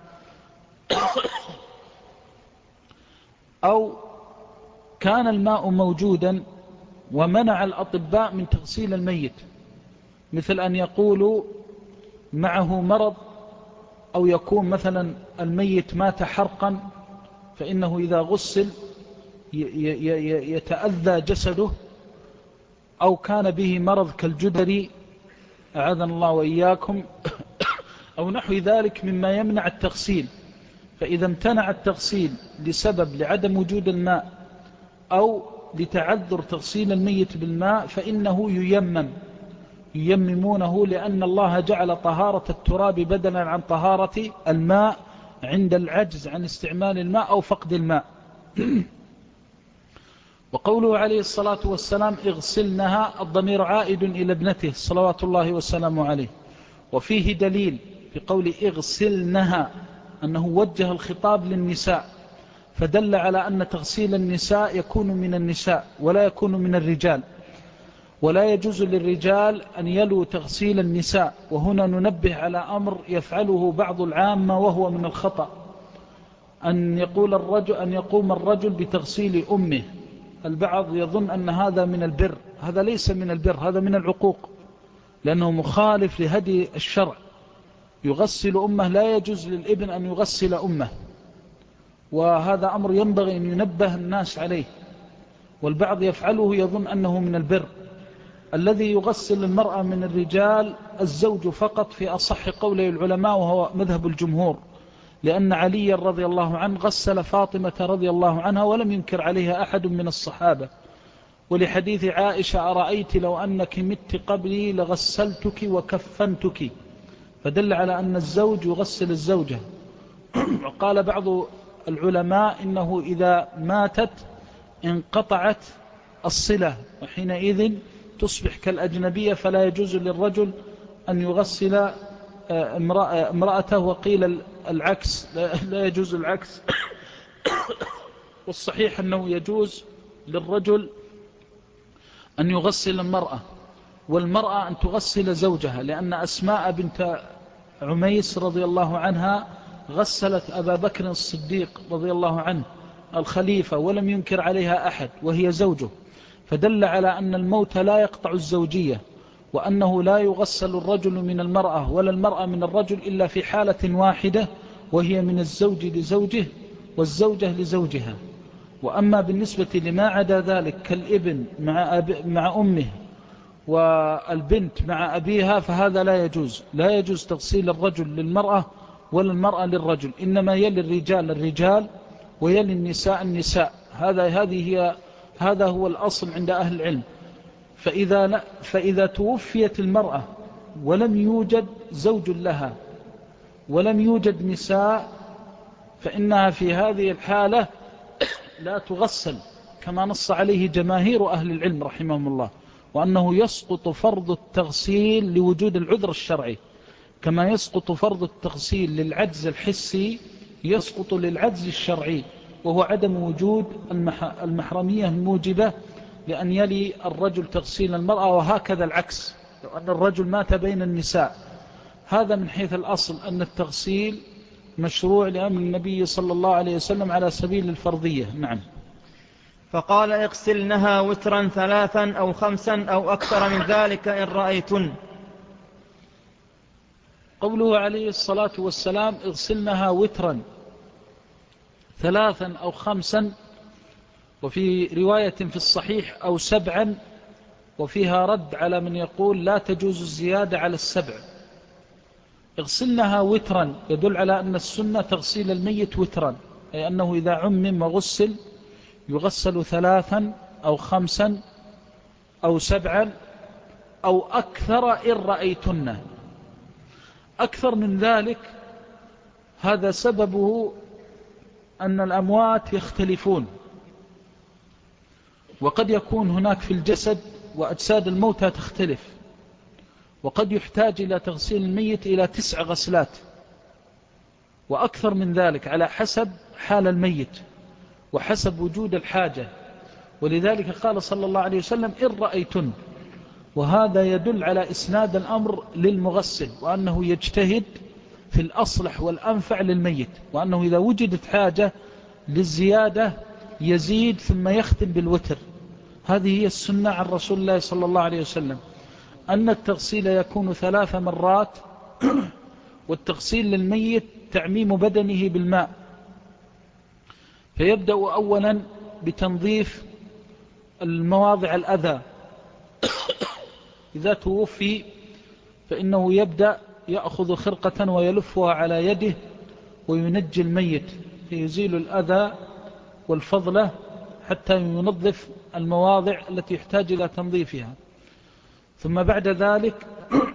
أو كان الماء موجودا ومنع الأطباء من تغسيل الميت، مثل أن يقولوا معه مرض، أو يكون مثلا الميت مات حرقا فإنه إذا غسل يتأذى جسده، أو كان به مرض كالجدري أعاذنا الله وإياكم أو نحو ذلك مما يمنع التغسيل. فإذا امتنع التغسيل لسبب لعدم وجود الماء أو لتعذر تغسيل الميت بالماء فإنه ييمم ييممونه، لأن الله جعل طهارة التراب بدلا عن طهارة الماء عند العجز عن استعمال الماء أو فقد الماء. وقوله عليه الصلاة والسلام اغسلنها، الضمير عائد إلى ابنته صلوات الله وسلامه عليه، وفيه دليل في قول اغسلنها أنه وجه الخطاب للنساء، فدل على أن تغسيل النساء يكون من النساء ولا يكون من الرجال، ولا يجوز للرجال أن يلوا تغسيل النساء. وهنا ننبه على أمر يفعله بعض العامة وهو من الخطأ، أن يقول الرجل أن يقوم الرجل بتغسيل أمه. البعض يظن أن هذا من البر، هذا ليس من البر، هذا من العقوق، لأنه مخالف لهدي الشرع. يغسل أمه، لا يجوز للابن أن يغسل أمه، وهذا أمر ينبغي أن ينبه الناس عليه. والبعض يفعله يظن أنه من البر. الذي يغسل المرأة من الرجال الزوج فقط في أصح قولي العلماء، وهو مذهب الجمهور، لأن علي رضي الله عنه غسل فاطمة رضي الله عنها ولم ينكر عليها أحد من الصحابة. ولحديث عائشة أرأيت لو أنك مت قبلي لغسلتك وكفنتك، فدل على أن الزوج يغسل الزوجة. وقال بعض العلماء إنه إذا ماتت انقطعت الصلة، وحينئذ تصبح كالأجنبية، فلا يجوز للرجل أن يغسل امرأته. وقيل العكس، لا يجوز العكس. والصحيح أنه يجوز للرجل أن يغسل المرأة، والمرأة أن تغسل زوجها، لأن أسماء بنت عميس رضي الله عنها غسلت أبا بكر الصديق رضي الله عنه الخليفة ولم ينكر عليها أحد وهي زوجه، فدل على أن الموت لا يقطع الزوجية، وأنه لا يغسل الرجل من المرأة ولا المرأة من الرجل إلا في حالة واحدة، وهي من الزوج لزوجه والزوجة لزوجها. وأما بالنسبة لما عدا ذلك كالابن مع, أب... مع أمه والبنت مع أبيها فهذا لا يجوز. لا يجوز تغسيل الرجل للمرأة ولا المرأة للرجل، إنما يلي الرجال الرجال ويلي النساء النساء. هذا هذه هي هذا هو الأصل عند أهل العلم. فإذا, لا فإذا توفيت المرأة ولم يوجد زوج لها ولم يوجد نساء، فإنها في هذه الحالة لا تغسل، كما نص عليه جماهير أهل العلم رحمهم الله، وأنه يسقط فرض التغسيل لوجود العذر الشرعي. كما يسقط فرض التغسيل للعجز الحسي يسقط للعجز الشرعي، وهو عدم وجود المحرمية الموجبة لأن يلي الرجل تغسيل المرأة، وهكذا العكس لو أن الرجل مات بين النساء. هذا من حيث الأصل أن التغسيل مشروع لأمر النبي صلى الله عليه وسلم على سبيل الفرضية. نعم. فقال اغسلنها وترا ثلاثا أو خمسا أو أكثر من ذلك إن رأيتن. قوله عليه الصلاة والسلام اغسلنها وترا ثلاثا أو خمسا، وفي رواية في الصحيح أو سبعا، وفيها رد على من يقول لا تجوز الزيادة على السبع. اغسلنها وترا يدل على أن السنة تغسيل الميت وترا، أي أنه إذا عمم وغسل يغسل ثلاثا أو خمسا أو سبعا أو أكثر إن رأيتن. أكثر من ذلك هذا سببه أن الأموات يختلفون، وقد يكون هناك في الجسد وأجساد الموتى تختلف، وقد يحتاج إلى تغسيل الميت إلى تسع غسلات وأكثر من ذلك على حسب حال الميت وحسب وجود الحاجة. ولذلك قال صلى الله عليه وسلم إن رأيتن، وهذا يدل على إسناد الأمر للمغسل، وأنه يجتهد في الأصلح والأنفع للميت، وأنه إذا وجدت حاجة للزيادة يزيد ثم يختم بالوتر. هذه هي السنة عن رسول الله صلى الله عليه وسلم، أن التغسيل يكون ثلاث مرات، والتغسيل للميت تعميم بدنه بالماء، فيبدأ أولا بتنظيف المواضع الأذى. إذا توفي فإنه يبدأ يأخذ خرقة ويلفها على يده وينجي الميت، فيزيل الأذى والفضلة حتى ينظف المواضع التي يحتاج إلى تنظيفها. ثم بعد ذلك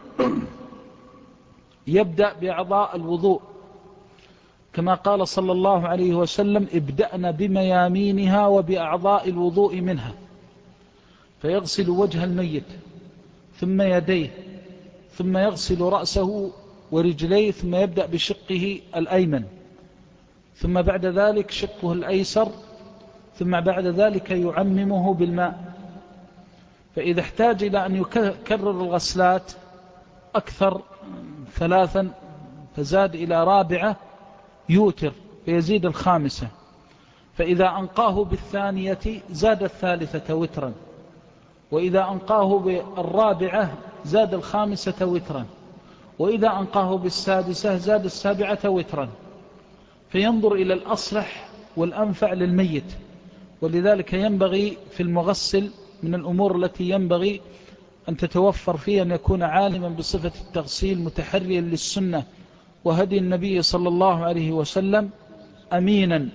يبدأ بأعضاء الوضوء، كما قال صلى الله عليه وسلم ابدأنا بميامينها وبأعضاء الوضوء منها، فيغسل وجه الميت ثم يديه ثم يغسل رأسه ورجليه، ثم يبدأ بشقه الأيمن، ثم بعد ذلك شقه الأيسر، ثم بعد ذلك يعممه بالماء. فإذا احتاج إلى أن يكرر الغسلات أكثر ثلاثا فزاد إلى رابعة يوتر فيزيد الخامسة، فإذا أنقاه بالثانية زاد الثالثة وترا، وإذا أنقاه بالرابعة زاد الخامسة وترا، وإذا أنقاه بالسادسة زاد السابعة وترا، فينظر إلى الأصلح والأنفع للميت. ولذلك ينبغي في المغسل من الأمور التي ينبغي أن تتوفر فيه أن يكون عالما بصفة التغسيل، متحريا للسنة وهدي النبي صلى الله عليه وسلم، أمينا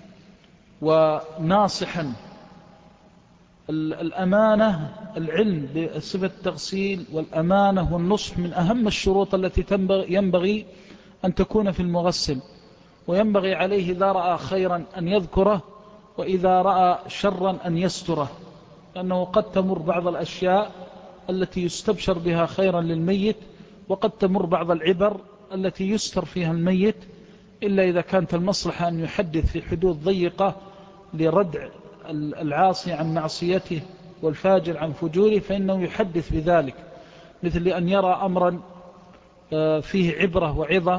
وناصحا. الأمانة، العلم بصفة التغسيل والأمانة والنصح من أهم الشروط التي ينبغي أن تكون في المغسل، وينبغي عليه إذا رأى خيرا أن يذكره، وإذا رأى شرا أن يستره، لأنه قد تمر بعض الأشياء التي يستبشر بها خيرا للميت، وقد تمر بعض العبر التي يستر فيها الميت، إلا إذا كانت المصلحة أن يحدث في حدود ضيقة لردع العاصي عن معصيته والفاجر عن فجوره، فإنه يحدث بذلك، مثل أن يرى أمرا فيه عبرة وعظة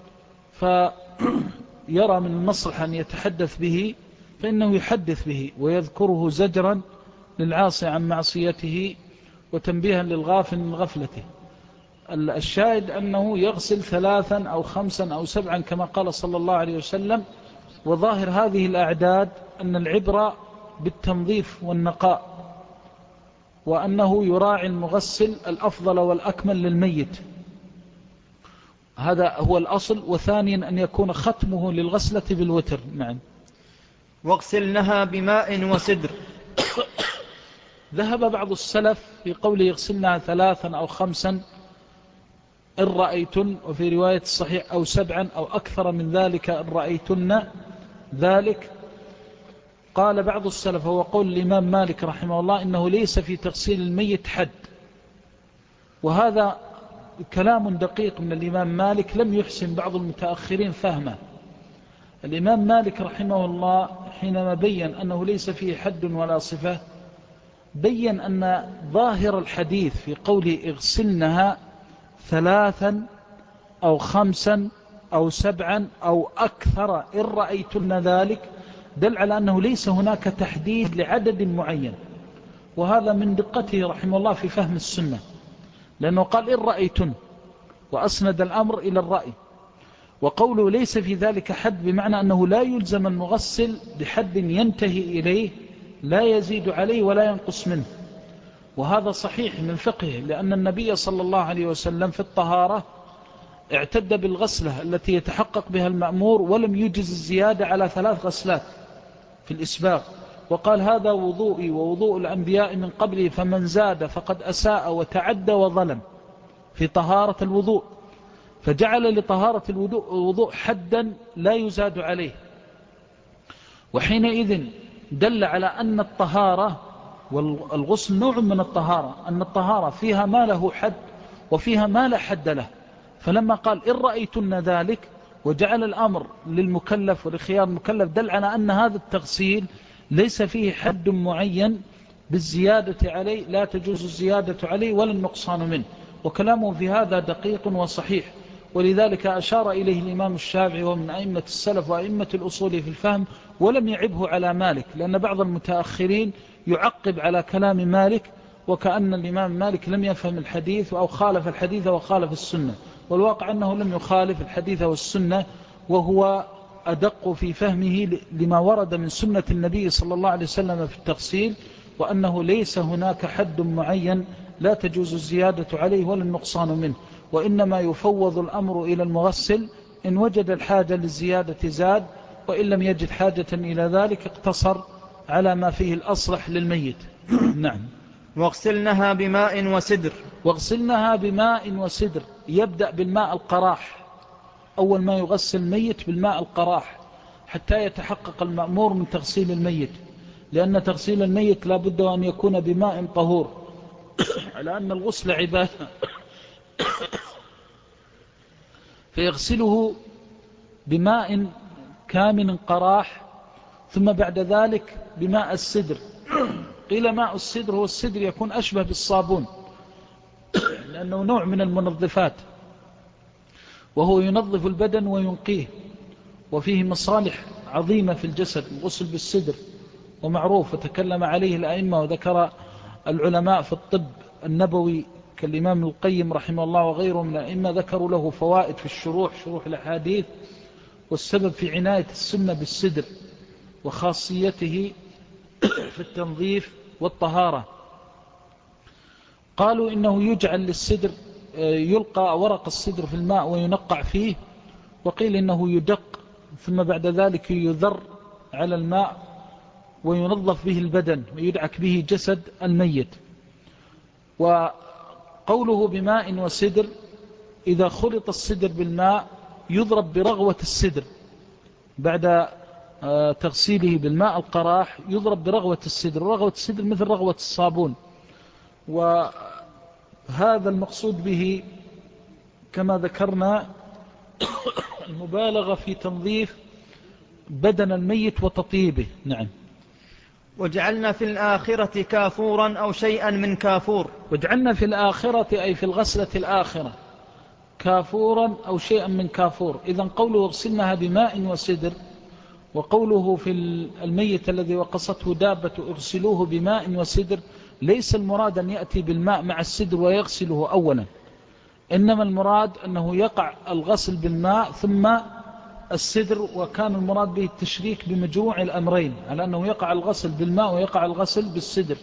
فيرى من المصلحة أن يتحدث به، فإنه يحدث به ويذكره زجرا للعاصي عن معصيته وتنبيها للغافل من غفلته. الشاهد أنه يغسل ثلاثا أو خمسا أو سبعا كما قال صلى الله عليه وسلم. وظاهر هذه الأعداد أن العبرة بالتنظيف والنقاء، وأنه يراعي المغسل الأفضل والأكمل للميت، هذا هو الأصل. وثانيا أن يكون ختمه للغسلة بالوتر. نعم. واغسلنها بماء وسدر. ذهب بعض السلف في قوله يغسلنها ثلاثا أو خمسا إن رأيتن، وفي رواية الصحيح أو سبعا أو أكثر من ذلك إن رأيتن ذلك. قال بعض السلف، هو قول الإمام مالك رحمه الله، إنه ليس في تغسيل الميت حد، وهذا كلام دقيق من الإمام مالك لم يحسن بعض المتأخرين فهمه. الإمام مالك رحمه الله حينما بيّن أنه ليس فيه حد ولا صفة، بيّن أن ظاهر الحديث في قوله اغسلنها ثلاثا أو خمسا أو سبعا أو أكثر إن رأيتن ذلك دل على أنه ليس هناك تحديد لعدد معين، وهذا من دقته رحمه الله في فهم السنة، لأنه قال إن رأيتن وأسند الأمر إلى الرأي. وقوله ليس في ذلك حد بمعنى أنه لا يلزم المغسل بحد ينتهي إليه لا يزيد عليه ولا ينقص منه، وهذا صحيح من فقهه، لأن النبي صلى الله عليه وسلم في الطهارة اعتد بالغسلة التي يتحقق بها المأمور ولم يجز الزيادة على ثلاث غسلات في الإسباغ، وقال هذا وضوئي ووضوء الأنبياء من قبلي فمن زاد فقد أساء وتعدى وظلم في طهارة الوضوء، فجعل لطهارة الوضوء حدا لا يزاد عليه. وحينئذ دل على أن الطهارة والغسل نوع من الطهارة، أن الطهارة فيها ما له حد وفيها ما لا حد له. فلما قال إن رأيتن ذلك وجعل الأمر للمكلف ولخيار المكلف دل على أن هذا التغسيل ليس فيه حد معين بالزيادة عليه، لا تجوز الزيادة عليه ولا النقصان منه، وكلامه في هذا دقيق وصحيح. ولذلك أشار إليه الإمام الشافعي ومن أئمة السلف وأئمة الأصول في الفهم، ولم يعبه على مالك، لأن بعض المتأخرين يعقب على كلام مالك وكأن الإمام مالك لم يفهم الحديث أو خالف الحديث وخالف السنة، والواقع أنه لم يخالف الحديث والسنة، وهو أدق في فهمه لما ورد من سنة النبي صلى الله عليه وسلم في التغسيل، وأنه ليس هناك حد معين لا تجوز الزيادة عليه ولا النقصان منه، وإنما يفوض الأمر إلى المغسل، إن وجد الحاجة للزيادة زاد، وإن لم يجد حاجة إلى ذلك اقتصر على ما فيه الأصلح للميت. نعم. واغسلنها بماء وسدر. واغسلنها بماء وسدر، يبدأ بالماء القراح، أول ما يغسل الميت بالماء القراح حتى يتحقق المأمور من تغسيل الميت، لأن تغسيل الميت لا بد أن يكون بماء طهور، على أن الغسل عبادة. فيغسله بماء كامن قراح، ثم بعد ذلك بماء السدر. قيل ماء السدر هو السدر يكون أشبه بالصابون، لأنه نوع من المنظفات، وهو ينظف البدن وينقيه، وفيه مصالح عظيمة في الجسد الغسل بالسدر، ومعروف وتكلم عليه الأئمة وذكر العلماء في الطب النبوي كالإمام القيم رحمه الله وغيره من الأئمة، ذكروا له فوائد في الشروح شروح الأحاديث، والسبب في عناية السنة بالسدر وخاصيته في التنظيف والطهارة. قالوا إنه يجعل للسدر، يلقى ورق السدر في الماء وينقع فيه، وقيل إنه يدق ثم بعد ذلك يذر على الماء وينظف به البدن ويدعك به جسد الميت. وقوله بماء وسدر، إذا خلط السدر بالماء يضرب برغوة السدر بعد تغسيله بالماء القراح، يضرب برغوة السدر، رغوة السدر مثل رغوة الصابون، وهذا المقصود به كما ذكرنا المبالغة في تنظيف بدن الميت وتطيبه. نعم. وجعلنا في الآخرة كافورا أو شيئا من كافور. وجعلنا في الآخرة أي في الغسلة الآخرة كافورا أو شيئا من كافور. إذن قوله اغسلنها بماء وسدر، وقوله في الميت الذي وقصته دابة اغسلوه بماء وسدر، ليس المراد أن يأتي بالماء مع السدر ويغسله أولا، إنما المراد أنه يقع الغسل بالماء ثم السدر، وكان المراد به التشريك بمجموع الأمرين، على أنه يقع الغسل بالماء ويقع الغسل بالسدر.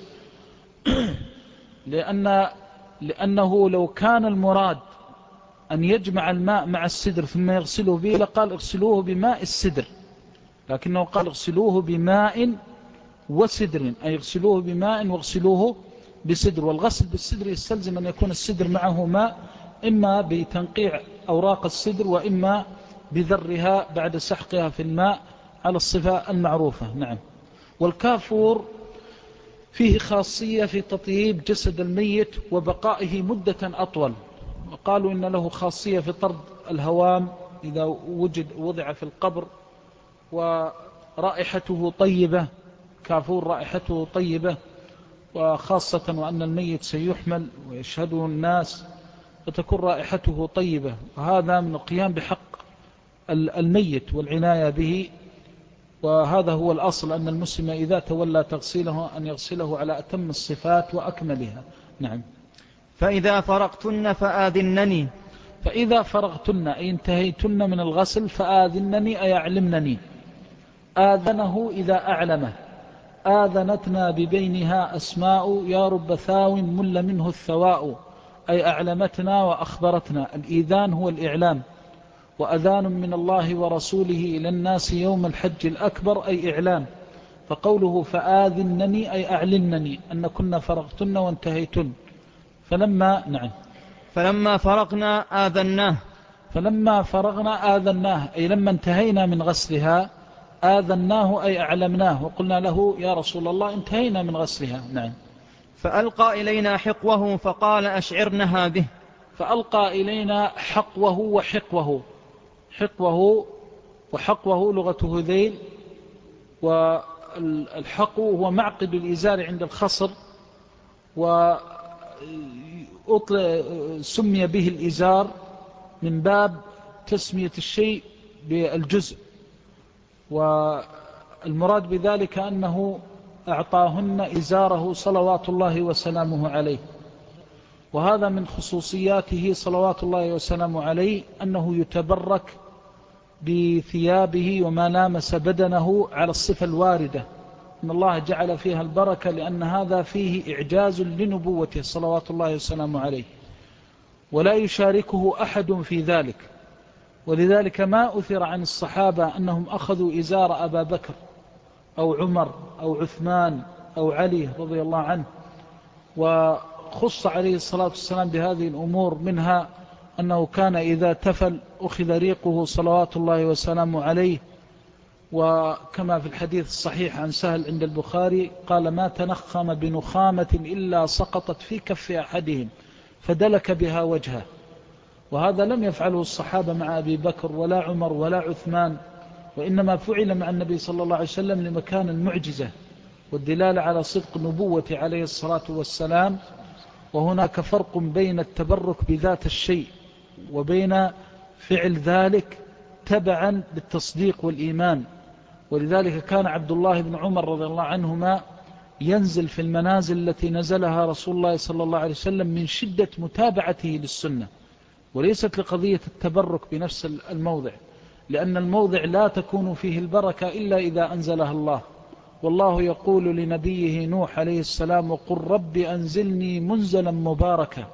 لأن لأنه لو كان المراد أن يجمع الماء مع السدر ثم يغسله به لقال اغسلوه بماء السدر، لكنه قال اغسلوه بماء وسدر، أي اغسلوه بماء واغسلوه بسدر. والغسل بالسدر يستلزم أن يكون السدر معه ماء، إما بتنقيع أوراق السدر وإما بذرها بعد سحقها في الماء على الصفة المعروفة. نعم. والكافور فيه خاصية في تطييب جسد الميت وبقائه مدة أطول، وقالوا إن له خاصية في طرد الهوام إذا وجد وضع في القبر، ورائحته طيبة، كافور رائحته طيبة، وخاصة وأن الميت سيحمل ويشهده الناس فتكون رائحته طيبة، وهذا من القيام بحق الميت والعناية به. وهذا هو الأصل، أن المسلم إذا تولى تغسيله أن يغسله على أتم الصفات وأكملها. نعم. فإذا فرغتن فآذنني. فإذا فرغتن أي انتهيتن من الغسل فآذنني أي أعلمنني. آذنه إذا أعلمه. آذنتنا ببينها أسماء يا رب ثاو مل منه الثواء، أي أعلمتنا وأخبرتنا. الإيذان هو الإعلام، وأذان من الله ورسوله إلى الناس يوم الحج الأكبر أي إعلام. فقوله فآذنني أي أعلنني أن كنا فرغتن وانتهيتن. فلما نعم فلما فرغنا آذناه. فلما فرغنا آذناه أي لما انتهينا من غسلها. آذناه أي أعلمناه وقلنا له يا رسول الله انتهينا من غسلها. نعم. فألقى إلينا حقوه فقال أشعرنها به. فألقى إلينا حقوه وحقوه. حقوه وحقوه لغة هذيل، والحق هو معقد الإزار عند الخصر، وسمي به الإزار من باب تسمية الشيء بالجزء، والمراد بذلك أنه أعطاهن إزاره صلوات الله وسلامه عليه. وهذا من خصوصياته صلوات الله وسلامه عليه أنه يتبرك بثيابه وما لامس بدنه على الصفة الواردة، إن الله جعل فيها البركة، لأن هذا فيه إعجاز لنبوته صلوات الله وسلامه عليه، ولا يشاركه أحد في ذلك. ولذلك ما أثر عن الصحابة أنهم أخذوا إزار أبا بكر أو عمر أو عثمان أو علي رضي الله عنه، وخص عليه الصلاة والسلام بهذه الأمور، منها أنه كان إذا تفل أخذ ريقه صلوات الله وسلامه عليه. وكما في الحديث الصحيح عن سهل عند البخاري قال ما تنخم بنخامة إلا سقطت في كف أحدهم فدلك بها وجهه. وهذا لم يفعله الصحابة مع أبي بكر ولا عمر ولا عثمان، وإنما فعل مع النبي صلى الله عليه وسلم لمكان المعجزة والدلالة على صدق نبوة عليه الصلاة والسلام. وهناك فرق بين التبرك بذات الشيء وبين فعل ذلك تبعا للتصديق والإيمان. ولذلك كان عبد الله بن عمر رضي الله عنهما ينزل في المنازل التي نزلها رسول الله صلى الله عليه وسلم من شدة متابعته للسنة، وليست لقضية التبرك بنفس الموضع، لأن الموضع لا تكون فيه البركة إلا إذا أنزلها الله. والله يقول لنبيه نوح عليه السلام وقل رب أنزلني منزلا مباركا،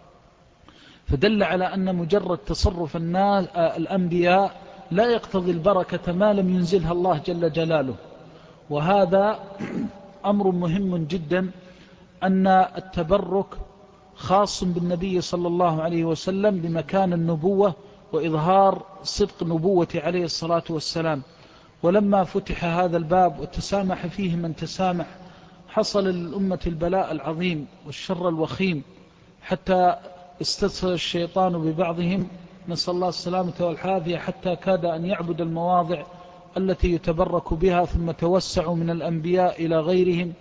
فدل على أن مجرد تصرف الناس الأنبياء لا يقتضي البركة ما لم ينزلها الله جل جلاله. وهذا أمر مهم جدا، أن التبرك خاص بالنبي صلى الله عليه وسلم بمكان النبوة وإظهار صدق نبوة عليه الصلاة والسلام. ولما فتح هذا الباب وتسامح فيه من تسامح حصل للأمة البلاء العظيم والشر الوخيم، حتى استثر الشيطان ببعضهم نسأل الله السلامة والعافية، حتى كاد أن يعبد المواضع التي يتبرك بها، ثم توسعوا من الأنبياء إلى غيرهم،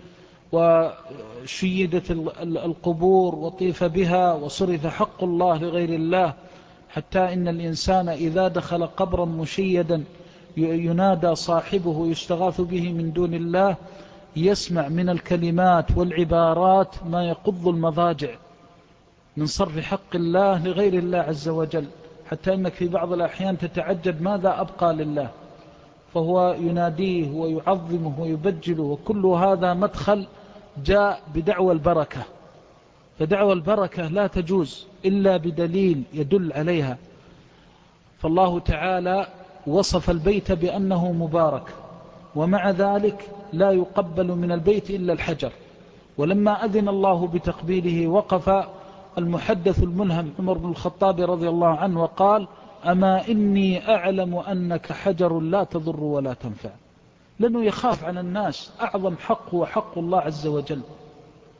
وشيدت القبور وطيف بها وصرف حق الله لغير الله، حتى إن الإنسان إذا دخل قبرا مشيدا ينادى صاحبه يستغاث به من دون الله يسمع من الكلمات والعبارات ما يقض المضاجع من صرف حق الله لغير الله عز وجل، حتى أنك في بعض الأحيان تتعجب ماذا أبقى لله، فهو يناديه ويعظمه ويبجله، وكل هذا مدخل جاء بدعوى البركة. فدعوى البركة لا تجوز إلا بدليل يدل عليها. فالله تعالى وصف البيت بأنه مبارك، ومع ذلك لا يقبل من البيت إلا الحجر. ولما أذن الله بتقبيله وقف المحدث الملهم عمر بن الخطاب رضي الله عنه وقال أما إني أعلم أنك حجر لا تضر ولا تنفع، لأنه يخاف على الناس، أعظم حق هو حق الله عز وجل.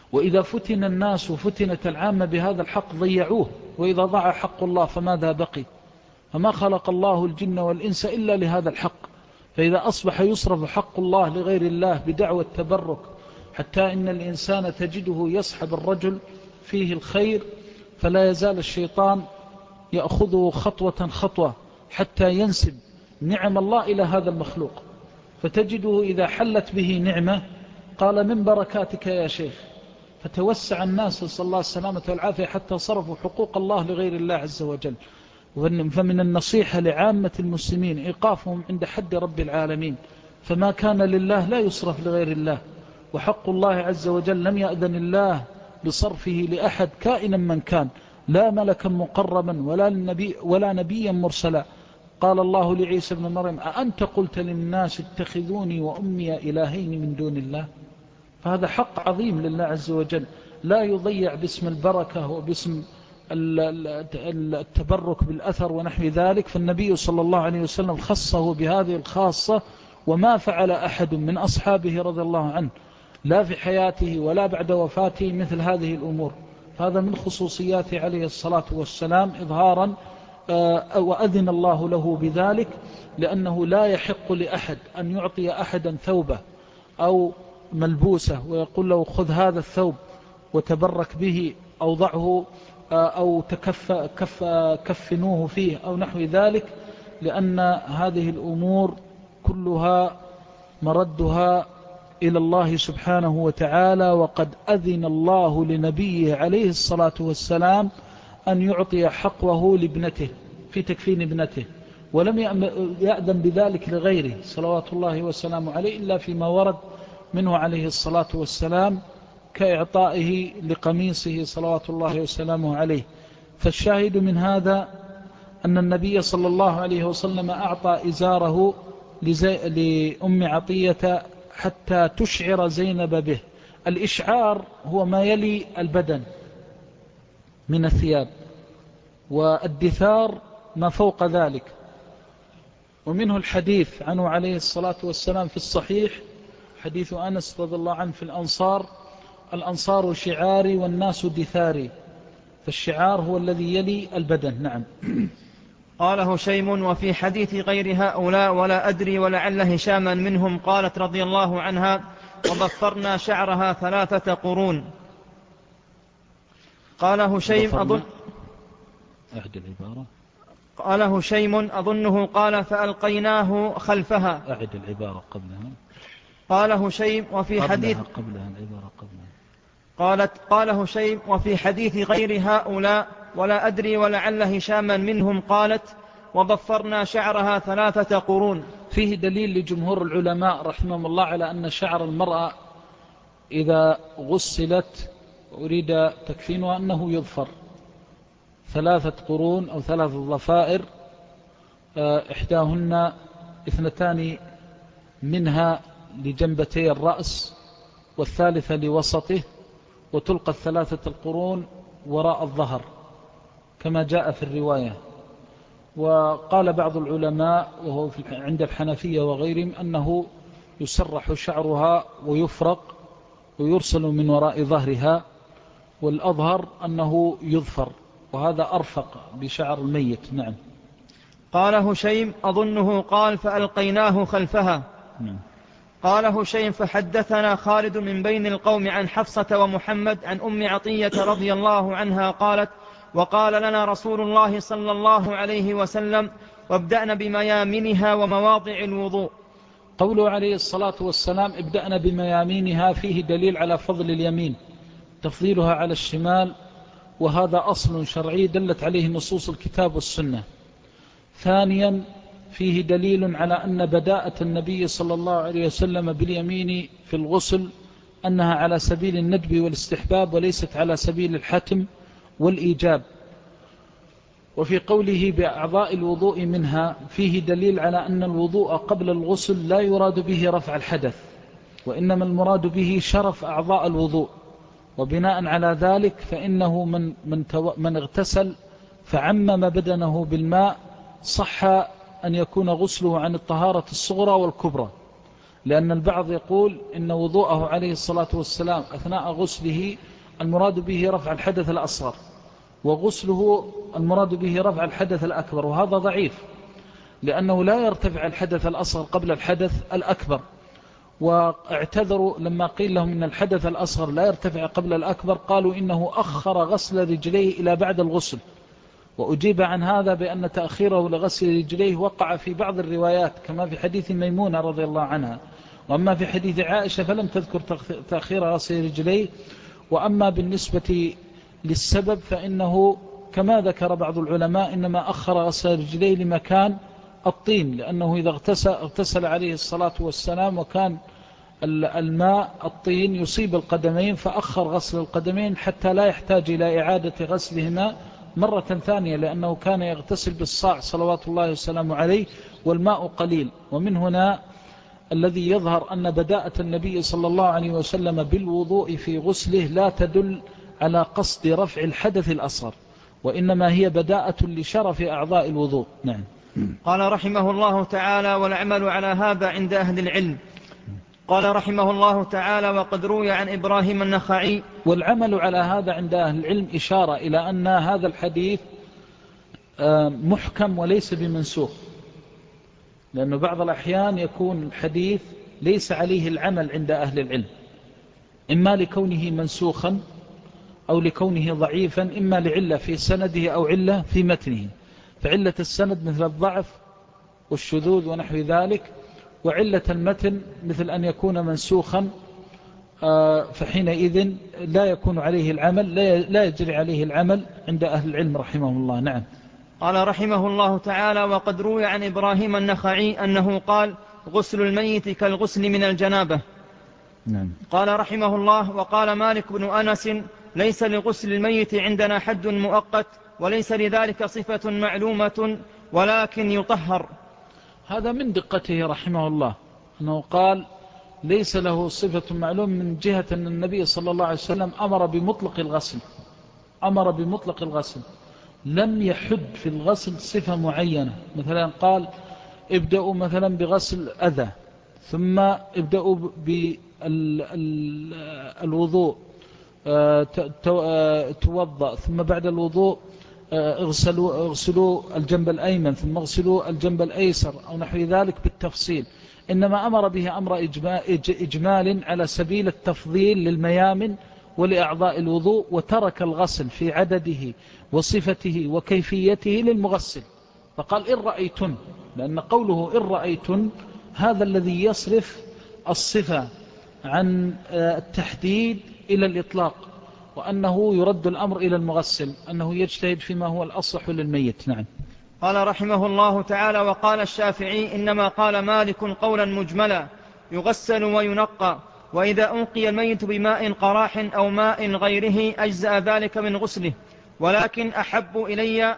وإذا فتن الناس وفتنت العامة بهذا الحق ضيعوه، وإذا ضاع حق الله فماذا بقي؟ فما خلق الله الجن والإنس إلا لهذا الحق. فإذا أصبح يصرف حق الله لغير الله بدعوى التبرك، حتى إن الإنسان تجده يصحب الرجل فيه الخير، فلا يزال الشيطان يأخذه خطوة خطوة حتى ينسب نعم الله إلى هذا المخلوق. فتجده إذا حلت به نعمة قال من بركاتك يا شيخ، فتوسع الناس صلى الله السلامة والعافية حتى صرفوا حقوق الله لغير الله عز وجل. فمن النصيحة لعامة المسلمين إيقافهم عند حد رب العالمين، فما كان لله لا يصرف لغير الله، وحق الله عز وجل لم يأذن الله بصرفه لأحد كائنا من كان، لا ملكا مقربا ولا, النبي ولا نبيا مرسلا. قال الله لعيسى بن مريم أأنت قلت للناس اتخذوني وأمي إلهين من دون الله؟ فهذا حق عظيم لله عز وجل لا يضيع باسم البركة وباسم التبرك بالأثر ونحو ذلك. فالنبي صلى الله عليه وسلم خصه بهذه الخاصة، وما فعل أحد من أصحابه رضي الله عنه لا في حياته ولا بعد وفاته مثل هذه الأمور. هذا من خصوصياته عليه الصلاة والسلام إظهارا، وأذن الله له بذلك، لأنه لا يحق لأحد أن يعطي أحدا ثوبه أو ملبوسه ويقول له خذ هذا الثوب وتبرك به أو ضعه أو تكف كف كفنوه فيه أو نحو ذلك، لأن هذه الأمور كلها مردها إلى الله سبحانه وتعالى. وقد أذن الله لنبيه عليه الصلاة والسلام أن يعطي حقه لابنته في تكفين ابنته، ولم يأذن بذلك لغيره صلوات الله وسلامه عليه إلا فيما ورد منه عليه الصلاة والسلام كإعطائه لقميصه صلوات الله وسلامه عليه. فالشاهد من هذا أن النبي صلى الله عليه وسلم أعطى إزاره لأم عطية حتى تشعر زينب به. الإشعار هو ما يلي البدن من الثياب، والدثار ما فوق ذلك. ومنه الحديث عنه عليه الصلاة والسلام في الصحيح، حديث أنس رضي الله عنه في الأنصار: الأنصار شعاري والناس دثاري. فالشعار هو الذي يلي البدن. نعم. قال هشيم: وفي حديث غير هؤلاء ولا أدري ولعل هشاما منهم قالت رضي الله عنها: وضفرنا شعرها ثلاثة قرون. قال هشيم أظن أعد العبارة. قال هشيم أظنه قال فألقيناه خلفها. أعد العبارة قبلها. قال هشيم وفي قبلها حديث قبلها العبارة قبلها. قالت قال هشيم: وفي حديث غير هؤلاء ولا أدري ولعل هشاما منهم قالت: وضفرنا شعرها ثلاثة قرون. فيه دليل لجمهور العلماء رحمهم الله على أن شعر المرأة إذا غسلت أريد تكفينها أنه يضفر ثلاثة قرون أو ثلاثة ضفائر، إحداهن اثنتان منها لجنبتي الرأس والثالثة لوسطه، وتلقى الثلاثة القرون وراء الظهر كما جاء في الرواية. وقال بعض العلماء وهو عند الحنفية وغيرهم أنه يسرح شعرها ويفرق ويرسل من وراء ظهرها، والأظهر أنه يظفر، وهذا أرفق بشعر الميت. نعم. قال هشيم أظنه قال فألقيناه خلفها. نعم. قال هشيم: فحدثنا خالد من بين القوم عن حفصة ومحمد عن أم عطية رضي الله عنها قالت: وقال لنا رسول الله صلى الله عليه وسلم: وابدأنا بميامنها ومواضع الوضوء. قوله عليه الصلاة والسلام ابدأنا بميامنها فيه دليل على فضل اليمين، تفضيلها على الشمال، وهذا أصل شرعي دلت عليه نصوص الكتاب والسنة. ثانيا فيه دليل على أن بداءة النبي صلى الله عليه وسلم باليمين في الغسل أنها على سبيل الندب والاستحباب وليست على سبيل الحتم والإيجاب. وفي قوله بأعضاء الوضوء منها فيه دليل على أن الوضوء قبل الغسل لا يراد به رفع الحدث، وإنما المراد به شرف أعضاء الوضوء. وبناء على ذلك فإنه من, من, من اغتسل فعمم بدنه بالماء صح أن يكون غسله عن الطهارة الصغرى والكبرى. لأن البعض يقول إن وضوءه عليه الصلاة والسلام أثناء غسله المراد به رفع الحدث الأصغر، وغسله المراد به رفع الحدث الأكبر، وهذا ضعيف لأنه لا يرتفع الحدث الأصغر قبل الحدث الأكبر. واعتذروا لما قيل لهم إن الحدث الأصغر لا يرتفع قبل الأكبر، قالوا إنه أخر غسل رجليه إلى بعد الغسل، وأجيب عن هذا بأن تأخيره لغسل رجليه وقع في بعض الروايات كما في حديث ميمونة رضي الله عنها، وأما في حديث عائشة فلم تذكر تأخير غسل رجليه. وأما بالنسبة للسبب فإنه كما ذكر بعض العلماء إنما أخر غسل رجليه لمكان الطين، لأنه إذا اغتسل, اغتسل عليه الصلاة والسلام وكان الماء الطين يصيب القدمين، فأخر غسل القدمين حتى لا يحتاج إلى إعادة غسلهما مرة ثانية، لأنه كان يغتسل بالصاع صلوات الله وسلامه عليه والماء قليل. ومن هنا الذي يظهر أن بداءة النبي صلى الله عليه وسلم بالوضوء في غسله لا تدل على قصد رفع الحدث الأصغر، وإنما هي بداءة لشرف أعضاء الوضوء. نعم. قال رحمه الله تعالى: والعمل على هذا عند أهل العلم. قال رحمه الله تعالى: وقد روي عن إبراهيم النخعي. والعمل على هذا عند أهل العلم إشارة إلى أن هذا الحديث محكم وليس بمنسوخ، لأنه بعض الأحيان يكون الحديث ليس عليه العمل عند أهل العلم، إما لكونه منسوخا أو لكونه ضعيفا، إما لعلة في سنده أو علة في متنه. فعلة السند مثل الضعف والشذوذ ونحو ذلك، وعلة المتن مثل أن يكون منسوخا، فحينئذ لا يكون عليه العمل، لا يجري عليه العمل عند أهل العلم رحمه الله. نعم. قال رحمه الله تعالى: وقد روي عن إبراهيم النخعي أنه قال: غسل الميت كالغسل من الجنابة. نعم. قال رحمه الله: وقال مالك بن أنس: ليس لغسل الميت عندنا حد مؤقت، وليس لذلك صفة معلومة، ولكن يطهر. هذا من دقته رحمه الله أنه قال ليس له صفة معلوم، من جهة أن النبي صلى الله عليه وسلم أمر بمطلق الغسل، أمر بمطلق الغسل، لم يحد في الغسل صفة معينة. مثلا قال ابدأوا مثلا بغسل أذى، ثم ابدأوا بالوضوء توضأ، ثم بعد الوضوء اغسلوا, اغسلوا الجنب الأيمن، ثم اغسلوا الجنب الأيسر أو نحو ذلك بالتفصيل. إنما أمر به أمر إجمال على سبيل التفضيل للميامن ولأعضاء الوضوء، وترك الغسل في عدده وصفته وكيفيته للمغسل. فقال إن رأيتن، لأن قوله إن رأيتن هذا الذي يصرف الصفة عن التحديد إلى الإطلاق، وأنه يرد الأمر إلى المغسل أنه يجتهد فيما هو الأصلح للميت. نعم. قال رحمه الله تعالى: وقال الشافعي: إنما قال مالك قولا مجملا يغسل وينقى، وإذا أنقي الميت بماء قراح أو ماء غيره أجزأ ذلك من غسله، ولكن أحب إلي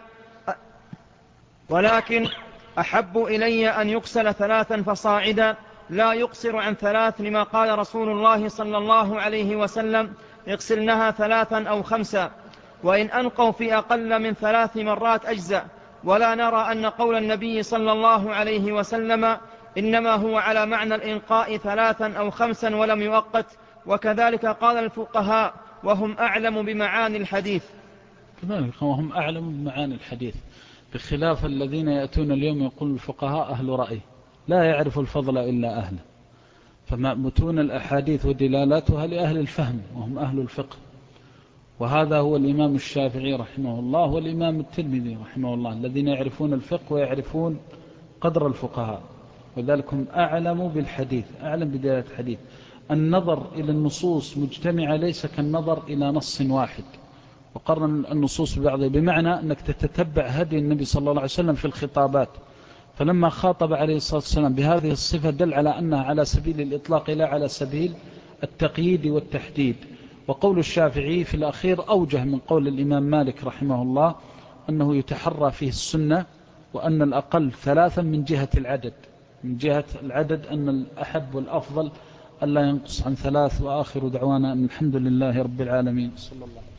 ولكن أحب إلي أن يغسل ثلاثا فصاعدا، لا يقصر عن ثلاث، لما قال رسول الله صلى الله عليه وسلم: اغسلنها ثلاثا أو خمسا، وإن أنقوا في أقل من ثلاث مرات أجزأ. ولا نرى أن قول النبي صلى الله عليه وسلم إنما هو على معنى الإنقاء ثلاثا أو خمسا ولم يؤقت، وكذلك قال الفقهاء وهم أعلم بمعاني الحديث. كذلك وهم أعلم بمعاني الحديث، بخلاف الذين يأتون اليوم يقول الفقهاء أهل رأي لا يعرف الفضل إلا أهله، فمتون الأحاديث ودلالاتها لأهل الفهم وهم أهل الفقه. وهذا هو الإمام الشافعي رحمه الله والإمام الترمذي رحمه الله، الذين يعرفون الفقه ويعرفون قدر الفقهاء، وذلك هم أعلم بالحديث، أعلم بدلالة الحديث. النظر إلى النصوص مجتمعة ليس كالنظر إلى نص واحد وقرن النصوص ببعضها، بمعنى أنك تتتبع هدي النبي صلى الله عليه وسلم في الخطابات، فلما خاطب عليه الصلاة والسلام بهذه الصفة دل على أنها على سبيل الإطلاق لا على سبيل التقييد والتحديد. وقول الشافعي في الأخير أوجه من قول الإمام مالك رحمه الله، أنه يتحرى فيه السنة، وأن الأقل ثلاثا من جهة العدد، من جهة العدد أن الأحب والأفضل ألا ينقص عن ثلاث. وآخر دعوانا أن الحمد لله رب العالمين. صلى الله عليه وسلم.